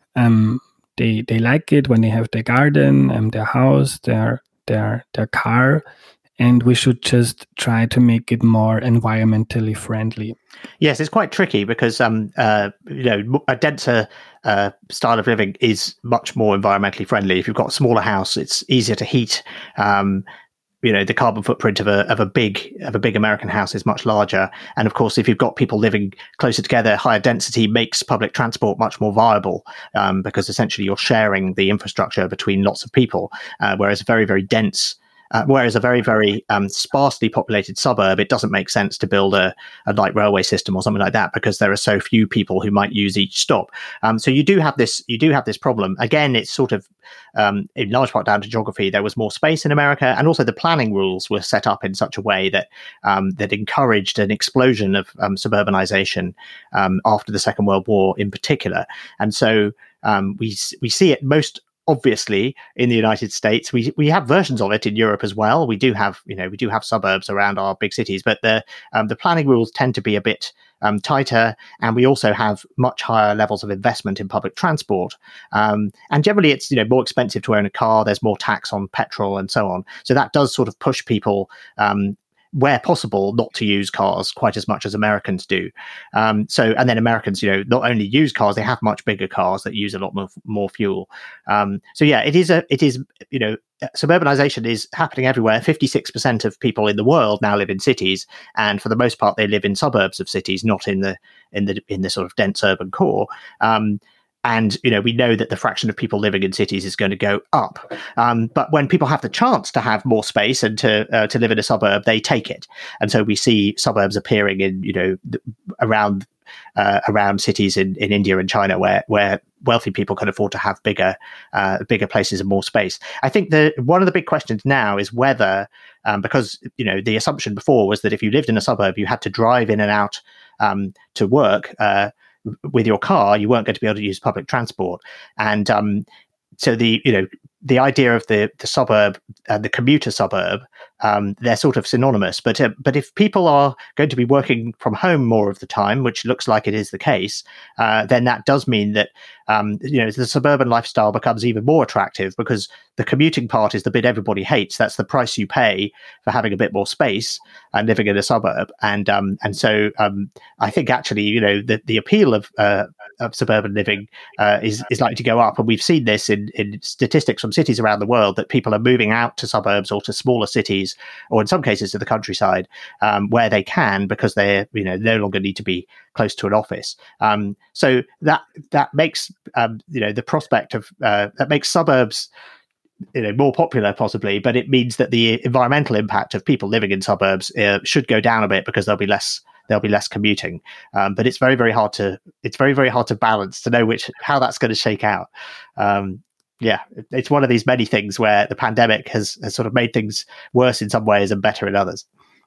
um, they they like it when they have their garden, um, their house, their their their car, and we should just try to make it more environmentally friendly. Yes, it's quite tricky because um, uh, you know, a denser uh, style of living is much more environmentally friendly. If you've got a smaller house, it's easier to heat. Um, you know, the carbon footprint of a of a big of a big American house is much larger. And of course, if you've got people living closer together, higher density makes public transport much more viable um, because essentially you're sharing the infrastructure between lots of people. Uh, whereas a very very dense Uh, whereas a very, very um, sparsely populated suburb, it doesn't make sense to build a, a light railway system or something like that because there are so few people who might use each stop. Um, so you do have this, you do have this problem. Again, it's sort of um, in large part down to geography. There was more space in America, and also the planning rules were set up in such a way that um, that encouraged an explosion of um, suburbanization um, after the Second World War, in particular. And so um, we we see it most obviously in the United States. We we have versions of it in Europe as well. We do have, you know, we do have suburbs around our big cities, but the um, the planning rules tend to be a bit um, tighter, and we also have much higher levels of investment in public transport. Um, and generally, it's, you know, more expensive to own a car. There's more tax on petrol and so on. So that does sort of push people, um, where possible, not to use cars quite as much as Americans do. Um, so, and then Americans, you know, not only use cars, they have much bigger cars that use a lot more, more fuel. Um, so yeah, it is a, it is, you know, suburbanization is happening everywhere. fifty-six percent of people in the world now live in cities, and for the most part, they live in suburbs of cities, not in the, in the, in the sort of dense urban core. Um, And, you know, we know that the fraction of people living in cities is going to go up. Um, but when people have the chance to have more space and to uh, to live in a suburb, they take it. And so we see suburbs appearing in, you know, around uh, around cities in, in India and China where where wealthy people can afford to have bigger uh, bigger places and more space. I think the one of the big questions now is whether, um, because, you know, the assumption before was that if you lived in a suburb, you had to drive in and out um, to work uh, with your car, you weren't going to be able to use public transport. And um, so the, you know, the idea of the the suburb and the commuter suburb, um, they're sort of synonymous. But uh, but if people are going to be working from home more of the time, which looks like it is the case, uh, then that does mean that um, you know, the suburban lifestyle becomes even more attractive because the commuting part is the bit everybody hates. That's the price you pay for having a bit more space and living in a suburb. And um, and so um, I think actually, you know, the the appeal of uh, of suburban living uh, is is likely to go up, and we've seen this in in statistics from cities around the world that people are moving out to suburbs or to smaller cities, or in some cases to the countryside, um, where they can, because they, you know, no longer need to be close to an office. Um, so that that makes um, you know, the prospect of uh, that makes suburbs, you know, more popular possibly, but it means that the environmental impact of people living in suburbs uh, should go down a bit because there'll be less there'll be less commuting. Um, but it's very very hard to it's very very hard to balance to know which how that's going to shake out. Um, yeah, it's one of these many things where the pandemic has, has sort of made things worse in some ways and better in others.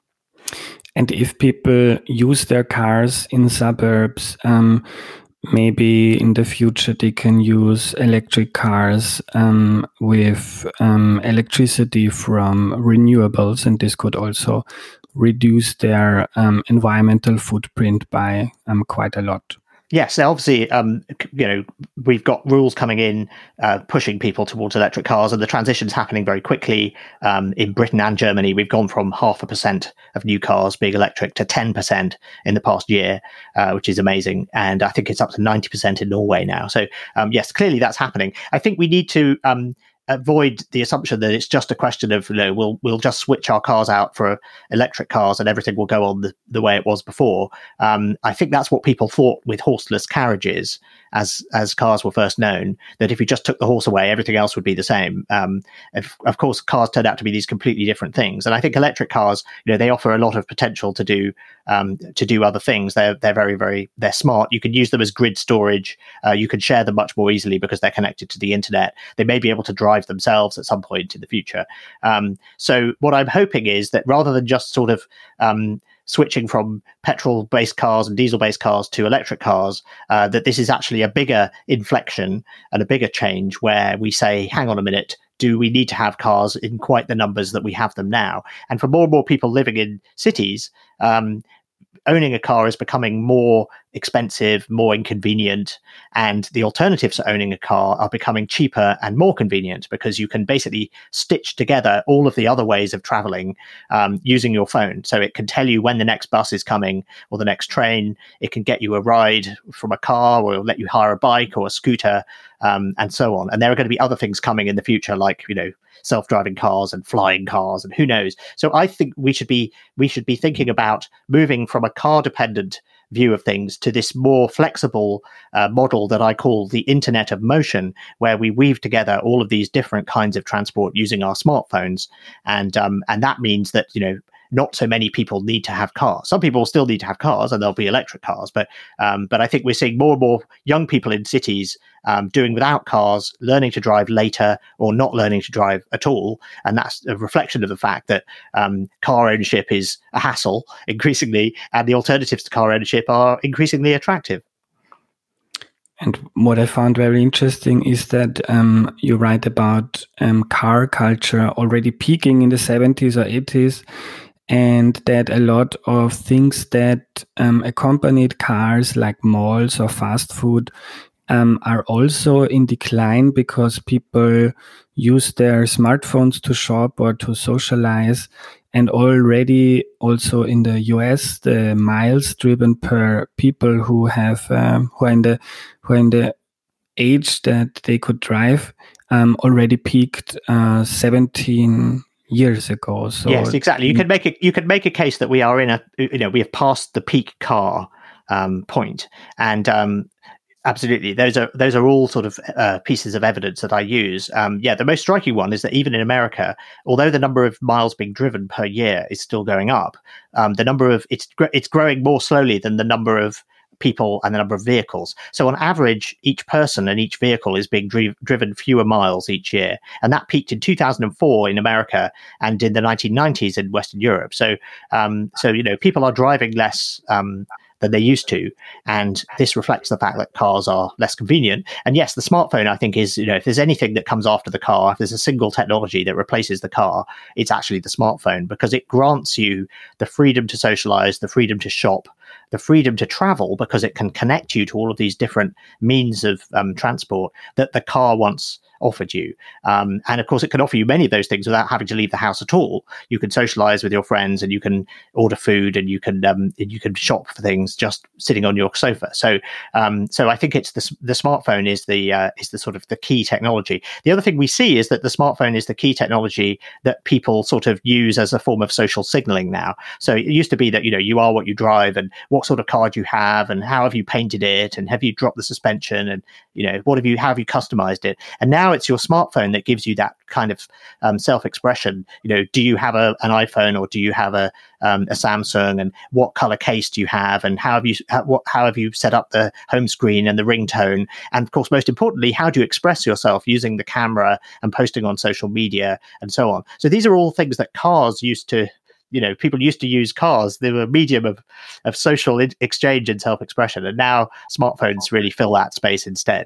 And if people use their cars in suburbs, um, maybe in the future they can use electric cars um, with um, electricity from renewables, and this could also reduce their um, environmental footprint by um, quite a lot. Yes, obviously, um, you know, we've got rules coming in uh, pushing people towards electric cars, and the transition's happening very quickly. Um, in Britain and Germany, we've gone from half a percent of new cars being electric to ten percent in the past year, uh, which is amazing. And I think it's up to ninety percent in Norway now. So, um, yes, clearly that's happening. I think we need to um, avoid the assumption that it's just a question of, you know, we'll we'll just switch our cars out for electric cars and everything will go on the, the way it was before. Um, I think that's what people thought with horseless carriages. as as cars were first known, that if you just took the horse away, everything else would be the same. Um, if, of course, cars turned out to be these completely different things, and I think electric cars, you know, they offer a lot of potential to do um, to do other things. They're they're very very they're smart. You can use them as grid storage. Uh, you can share them much more easily because they're connected to the internet. They may be able to drive themselves at some point in the future. Um, so what I'm hoping is that rather than just sort of um, switching from petrol-based cars and diesel-based cars to electric cars, uh, that this is actually a bigger inflection and a bigger change where we say, hang on a minute, do we need to have cars in quite the numbers that we have them now? And for more and more people living in cities, um, owning a car is becoming more expensive, more inconvenient, and the alternatives to owning a car are becoming cheaper and more convenient because you can basically stitch together all of the other ways of traveling um, using your phone. So it can tell you when the next bus is coming or the next train. It can get you a ride from a car or let you hire a bike or a scooter um, and so on. And there are going to be other things coming in the future, like, you know, self-driving cars and flying cars and who knows. So I think we should be we should be thinking about moving from a car-dependent view of things to this more flexible uh, model that I call the Internet of Motion, where we weave together all of these different kinds of transport using our smartphones, and um, and that means that, you know, not so many people need to have cars. Some people still need to have cars, and there'll be electric cars. But um, but I think we're seeing more and more young people in cities um, doing without cars, learning to drive later, or not learning to drive at all. And that's a reflection of the fact that um, car ownership is a hassle increasingly, and the alternatives to car ownership are increasingly attractive. And what I found very interesting is that um, you write about um, car culture already peaking in the seventies or eighties, and that a lot of things that um, accompanied cars, like malls or fast food, um, are also in decline because people use their smartphones to shop or to socialize. And already also in the U S, the miles driven per people who have um, who are in the who are in the age that they could drive um, already peaked uh, seventeen years ago. So yes, exactly. You could make a you could make a case that we are in a you know we have passed the peak car um, point, and um, absolutely, those are those are all sort of uh, pieces of evidence that I use. Um, yeah, the most striking one is that even in America, although the number of miles being driven per year is still going up, um, the number of it's it's growing more slowly than the number of people and the number of vehicles. So on average, each person and each vehicle is being dri- driven fewer miles each year. And that peaked in two thousand four in America and in the nineteen nineties in Western Europe. So, um, so you know, people are driving less um, than they used to. And this reflects the fact that cars are less convenient. And yes, the smartphone, I think, is, you know, if there's anything that comes after the car, if there's a single technology that replaces the car, it's actually the smartphone, because it grants you the freedom to socialize, the freedom to shop, the freedom to travel, because it can connect you to all of these different means of um, transport that the car once offered you. Um, and of course, it can offer you many of those things without having to leave the house at all. You can socialize with your friends, and you can order food, and you can um, and you can shop for things just sitting on your sofa. So, um, so I think it's the the smartphone is the uh, is the sort of the key technology. The other thing we see is that the smartphone is the key technology that people sort of use as a form of social signaling now. So it used to be that, you know, you are what you drive, and what sort of car do you have, and how have you painted it, and have you dropped the suspension, and, you know, what have you how have you customized it? And now it's your smartphone that gives you that kind of um, self-expression. You know, do you have a, an iPhone, or do you have a um, a Samsung, and what color case do you have, and how have you how, what, how have you set up the home screen and the ringtone, and of course, most importantly, how do you express yourself using the camera and posting on social media and so on. So these are all things that cars used to, you know, people used to use cars. They were a medium of, of social in- exchange and self-expression. And now smartphones really fill that space instead.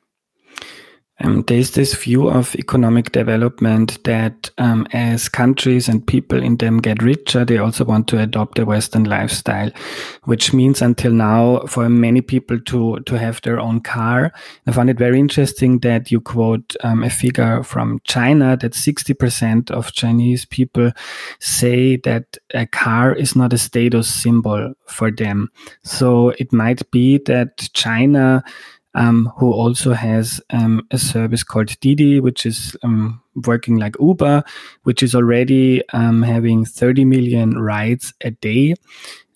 Um, there's this view of economic development that um, as countries and people in them get richer, they also want to adopt a Western lifestyle, which means until now for many people to, to have their own car. I found it very interesting that you quote um, a figure from China that sixty percent of Chinese people say that a car is not a status symbol for them. So it might be that China, Um, who also has um, a service called Didi, which is um, working like Uber, which is already um, having thirty million rides a day.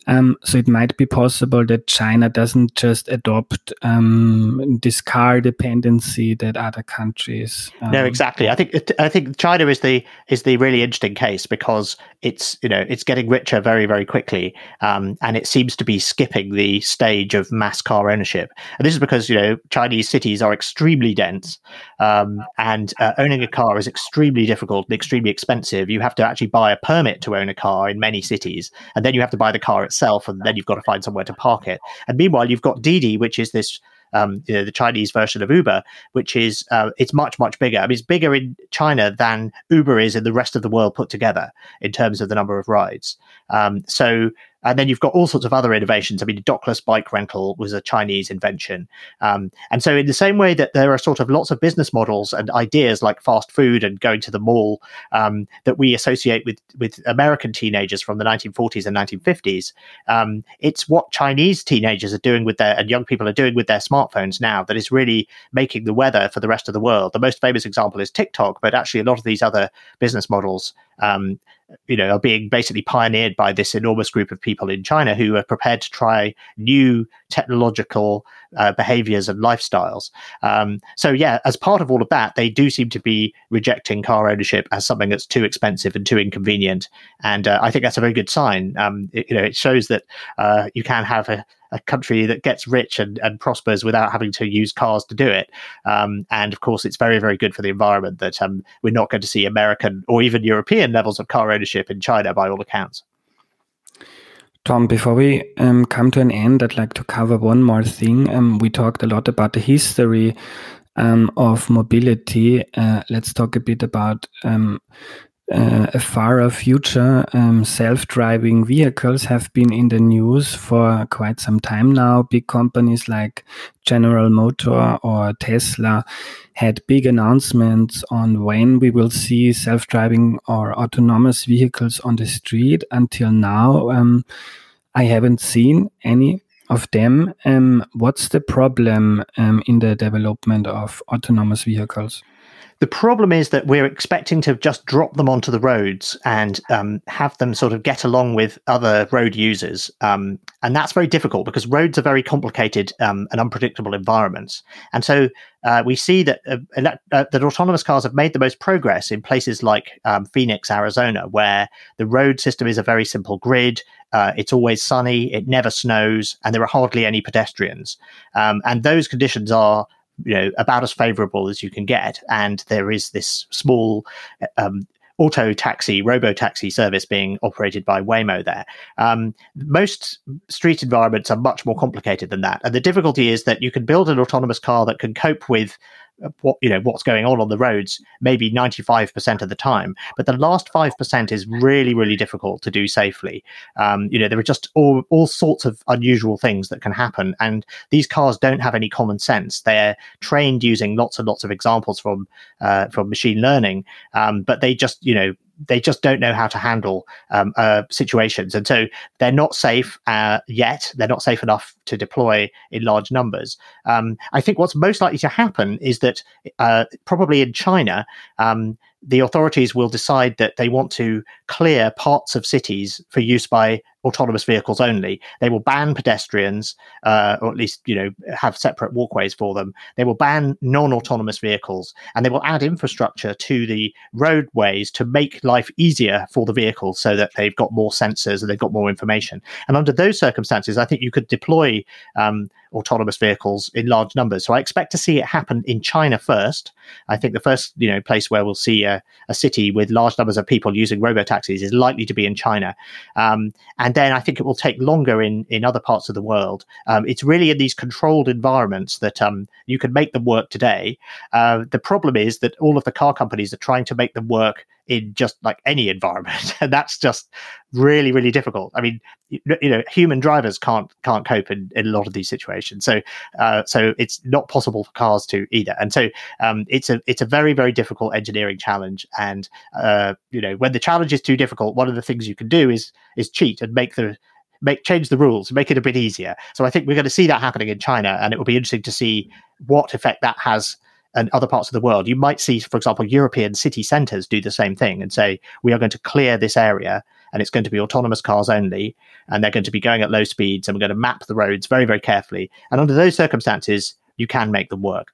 Um, so it might be possible that China doesn't just adopt um, this car dependency that other countries. Um, no, exactly. I think I think China is the is the really interesting case because it's you know it's getting richer very very quickly, um, and it seems to be skipping the stage of mass car ownership. And this is because you know Chinese cities are extremely dense, um, and uh, owning a car is extremely difficult and extremely expensive. You have to actually buy a permit to own a car in many cities, and then you have to buy the car itself, and then you've got to find somewhere to park it. And meanwhile, you've got Didi, which is this um, you know, the Chinese version of Uber, which is uh, it's much much bigger. I mean, it's bigger in China than Uber is in the rest of the world put together in terms of the number of rides. Um, so. And then you've got all sorts of other innovations. I mean, dockless bike rental was a Chinese invention. Um, and so in the same way that there are sort of lots of business models and ideas like fast food and going to the mall um, that we associate with, with American teenagers from the nineteen forties and nineteen fifties, um, it's what Chinese teenagers are doing with their, and young people are doing with their smartphones now that is really making the weather for the rest of the world. The most famous example is TikTok, but actually a lot of these other business models um, you know, are being basically pioneered by this enormous group of people in China who are prepared to try new technological uh, behaviors and lifestyles. Um, so, yeah, as part of all of that, they do seem to be rejecting car ownership as something that's too expensive and too inconvenient. And uh, I think that's a very good sign. Um, it, you know, it shows that uh, you can have a a country that gets rich and, and prospers without having to use cars to do it. Um, and of course, it's very, very good for the environment that um, we're not going to see American or even European levels of car ownership in China by all accounts. Tom, before we um, come to an end, I'd like to cover one more thing. Um, we talked a lot about the history um, of mobility. Uh, let's talk a bit about um, Uh, a far future. Um, self-driving vehicles have been in the news for quite some time now. Big companies like General Motors or Tesla had big announcements on when we will see self-driving or autonomous vehicles on the street. Until now, um, I haven't seen any of them. Um, what's the problem um, in the development of autonomous vehicles? The problem is that we're expecting to just drop them onto the roads and um, have them sort of get along with other road users. Um, and that's very difficult because roads are very complicated um, and unpredictable environments. And so uh, we see that, uh, elect- uh, that autonomous cars have made the most progress in places like um, Phoenix, Arizona, where the road system is a very simple grid. Uh, it's always sunny, it never snows, and there are hardly any pedestrians. Um, and those conditions are you know, about as favorable as you can get. And there is this small um, auto taxi, robo taxi service being operated by Waymo there. Um, most street environments are much more complicated than that. And the difficulty is that you can build an autonomous car that can cope with what you know what's going on on the roads maybe ninety-five percent of the time, but the last five percent is really really difficult to do safely. Um, you know there are just all all sorts of unusual things that can happen, and these cars don't have any common sense. They're trained using lots and lots of examples from uh, from machine learning, um, but they just you know they just don't know how to handle um, uh, situations. And so they're not safe uh, yet. They're not safe enough to deploy in large numbers. Um, I think what's most likely to happen is that uh, probably in China, um, the authorities will decide that they want to clear parts of cities for use by autonomous vehicles only. They will ban pedestrians, uh, or at least, you know, have separate walkways for them. They will ban non-autonomous vehicles, and they will add infrastructure to the roadways to make life easier for the vehicles so that they've got more sensors and they've got more information. And under those circumstances, I think you could deploy um, autonomous vehicles in large numbers. So I expect to see it happen in China first. I think the first, you know, place where we'll see a, a city with large numbers of people using robotaxis is likely to be in China. Um, and then I think it will take longer in, in other parts of the world. Um, it's really in these controlled environments that um, you can make them work today. Uh, the problem is that all of the car companies are trying to make them work in just like any environment, and that's just really, really difficult. I mean, you, you know, human drivers can't can't cope in, in a lot of these situations. So, uh, so it's not possible for cars to either. And so, um, it's a it's a very, very difficult engineering challenge. And uh, you know, when the challenge is too difficult, one of the things you can do is is cheat and make the make change the rules, make it a bit easier. So I think we're going to see that happening in China, and it will be interesting to see what effect that has and other parts of the world, you might see, for example, European city centres do the same thing and say, we are going to clear this area and it's going to be autonomous cars only, and they're going to be going at low speeds, and we're going to map the roads very, very carefully. And under those circumstances, you can make them work.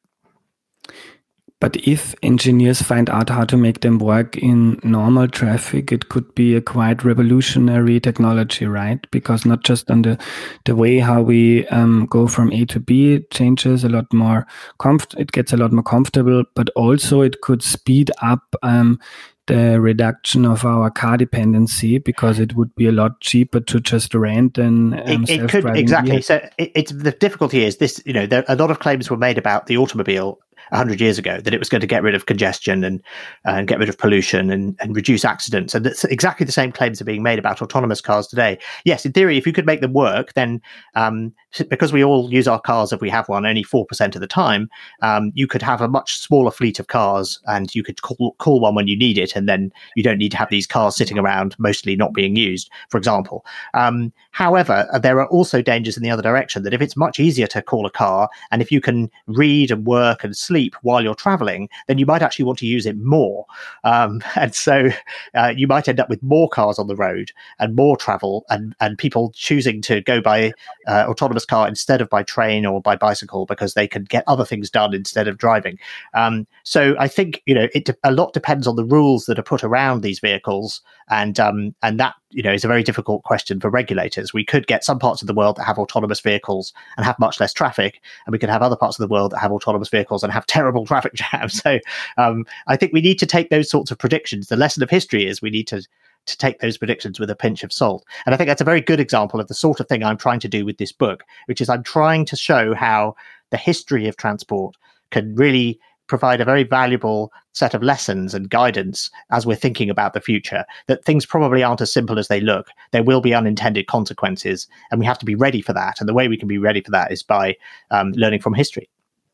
But if engineers find out how to make them work in normal traffic, it could be a quite revolutionary technology, right? Because not just on the, the way how we um, go from A to B, it changes a lot more, comf- it gets a lot more comfortable, but also it could speed up um, the reduction of our car dependency, because it would be a lot cheaper to just rent and um, it, it could exactly. Vehicles. So it, it's the difficulty is this. You know, there, a lot of claims were made about the automobile one hundred years ago that it was going to get rid of congestion and uh, and get rid of pollution and, and reduce accidents. And that's exactly the same claims are being made about autonomous cars today. Yes, in theory, if you could make them work, then um, because we all use our cars, if we have one, only four percent of the time, um, you could have a much smaller fleet of cars and you could call, call one when you need it. And then you don't need to have these cars sitting around, mostly not being used, for example. Um, however, there are also dangers in the other direction, that if it's much easier to call a car, and if you can read and work and sleep while you're traveling, then you might actually want to use it more. Um, and so uh, you might end up with more cars on the road and more travel, and, and people choosing to go by uh, autonomous car instead of by train or by bicycle, because they can get other things done instead of driving. Um, so I think, you know, it de- a lot depends on the rules that are put around these vehicles. And um, and that, you know, is a very difficult question for regulators. We could get some parts of the world that have autonomous vehicles and have much less traffic, and we could have other parts of the world that have autonomous vehicles and have terrible traffic jams. So um, I think we need to take those sorts of predictions. The lesson of history is we need to to take those predictions with a pinch of salt. And I think that's a very good example of the sort of thing I'm trying to do with this book, which is I'm trying to show how the history of transport can really provide a very valuable set of lessons and guidance as we're thinking about the future, that things probably aren't as simple as they look. There will be unintended consequences, and we have to be ready for that. And the way we can be ready for that is by um, learning from history.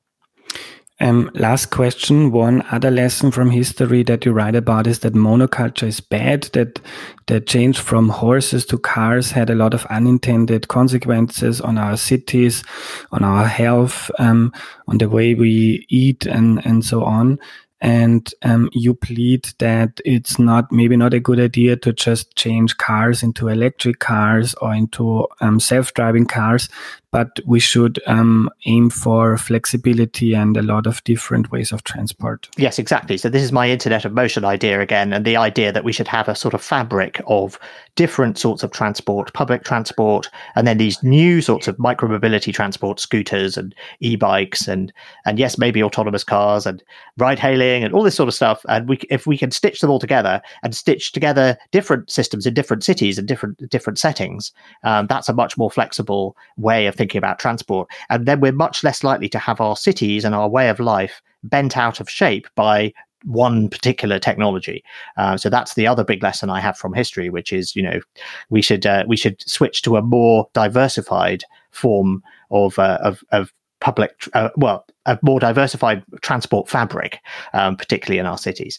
Um, last question. One other lesson from history that you write about is that monoculture is bad, that the change from horses to cars had a lot of unintended consequences on our cities, on our health, um, on the way we eat and, and so on. And um, you plead that it's not maybe not a good idea to just change cars into electric cars or into um, self-driving cars, but we should um, aim for flexibility and a lot of different ways of transport. Yes, exactly. So this is my Internet of Motion idea again, and the idea that we should have a sort of fabric of different sorts of transport, public transport, and then these new sorts of micromobility transport, scooters and e-bikes, and and yes, maybe autonomous cars and ride-hailing and all this sort of stuff. And we, if we can stitch them all together and stitch together different systems in different cities and different different settings, um, that's a much more flexible way of thinking about transport. And then we're much less likely to have our cities and our way of life bent out of shape by one particular technology. Uh, so that's the other big lesson I have from history, which is, you know, we should uh, we should switch to a more diversified form of uh, of, of public, uh, well, a more diversified transport fabric, um, particularly in our cities.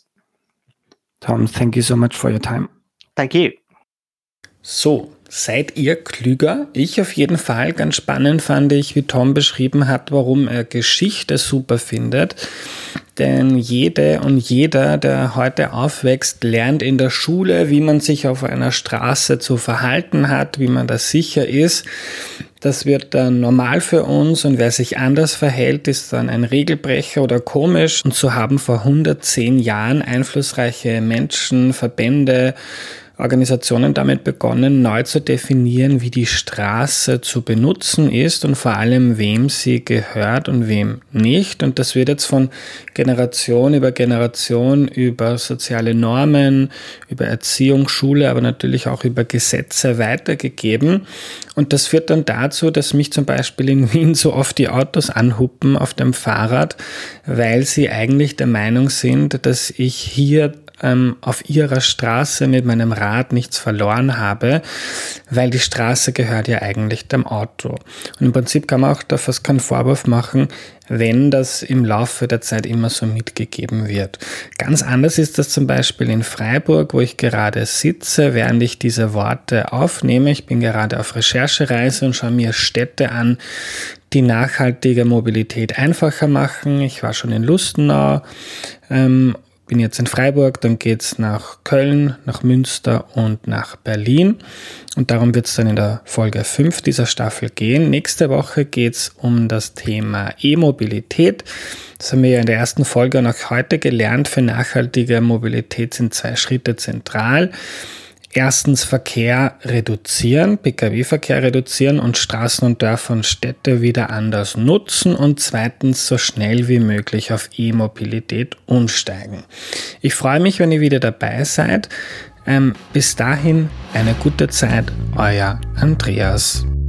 Tom, thank you so much for your time. Thank you. So, seid ihr klüger? Ich auf jeden Fall. Ganz spannend fand ich, wie Tom beschrieben hat, warum er Geschichte super findet. Denn jede und jeder, der heute aufwächst, lernt in der Schule, wie man sich auf einer Straße zu verhalten hat, wie man da sicher ist. Das wird dann normal für uns, und wer sich anders verhält, ist dann ein Regelbrecher oder komisch. Und so haben vor hundertzehn Jahren einflussreiche Menschen, Verbände, Organisationen damit begonnen, neu zu definieren, wie die Straße zu benutzen ist und vor allem, wem sie gehört und wem nicht. Und das wird jetzt von Generation über Generation über soziale Normen, über Erziehung, Schule, aber natürlich auch über Gesetze weitergegeben. Und das führt dann dazu, dass mich zum Beispiel in Wien so oft die Autos anhupen auf dem Fahrrad, weil sie eigentlich der Meinung sind, dass ich hier ähm, auf ihrer Straße mit meinem Rad nichts verloren habe, weil die Straße gehört ja eigentlich dem Auto. Und im Prinzip kann man auch da fast keinen Vorwurf machen, wenn das im Laufe der Zeit immer so mitgegeben wird. Ganz anders ist das zum Beispiel in Freiburg, wo ich gerade sitze, während ich diese Worte aufnehme. Ich bin gerade auf Recherchereise und schaue mir Städte an, die nachhaltige Mobilität einfacher machen. Ich war schon in Lustenau, ähm, bin jetzt in Freiburg, dann geht's nach Köln, nach Münster und nach Berlin. Und darum wird es dann in der Folge fünf dieser Staffel gehen. Nächste Woche geht's um das Thema E-Mobilität. Das haben wir ja in der ersten Folge und auch heute gelernt. Für nachhaltige Mobilität sind zwei Schritte zentral. Erstens Verkehr reduzieren, Pkw-Verkehr reduzieren und Straßen und Dörfer und Städte wieder anders nutzen und zweitens so schnell wie möglich auf E-Mobilität umsteigen. Ich freue mich, wenn ihr wieder dabei seid. Ähm, bis dahin eine gute Zeit, euer Andreas.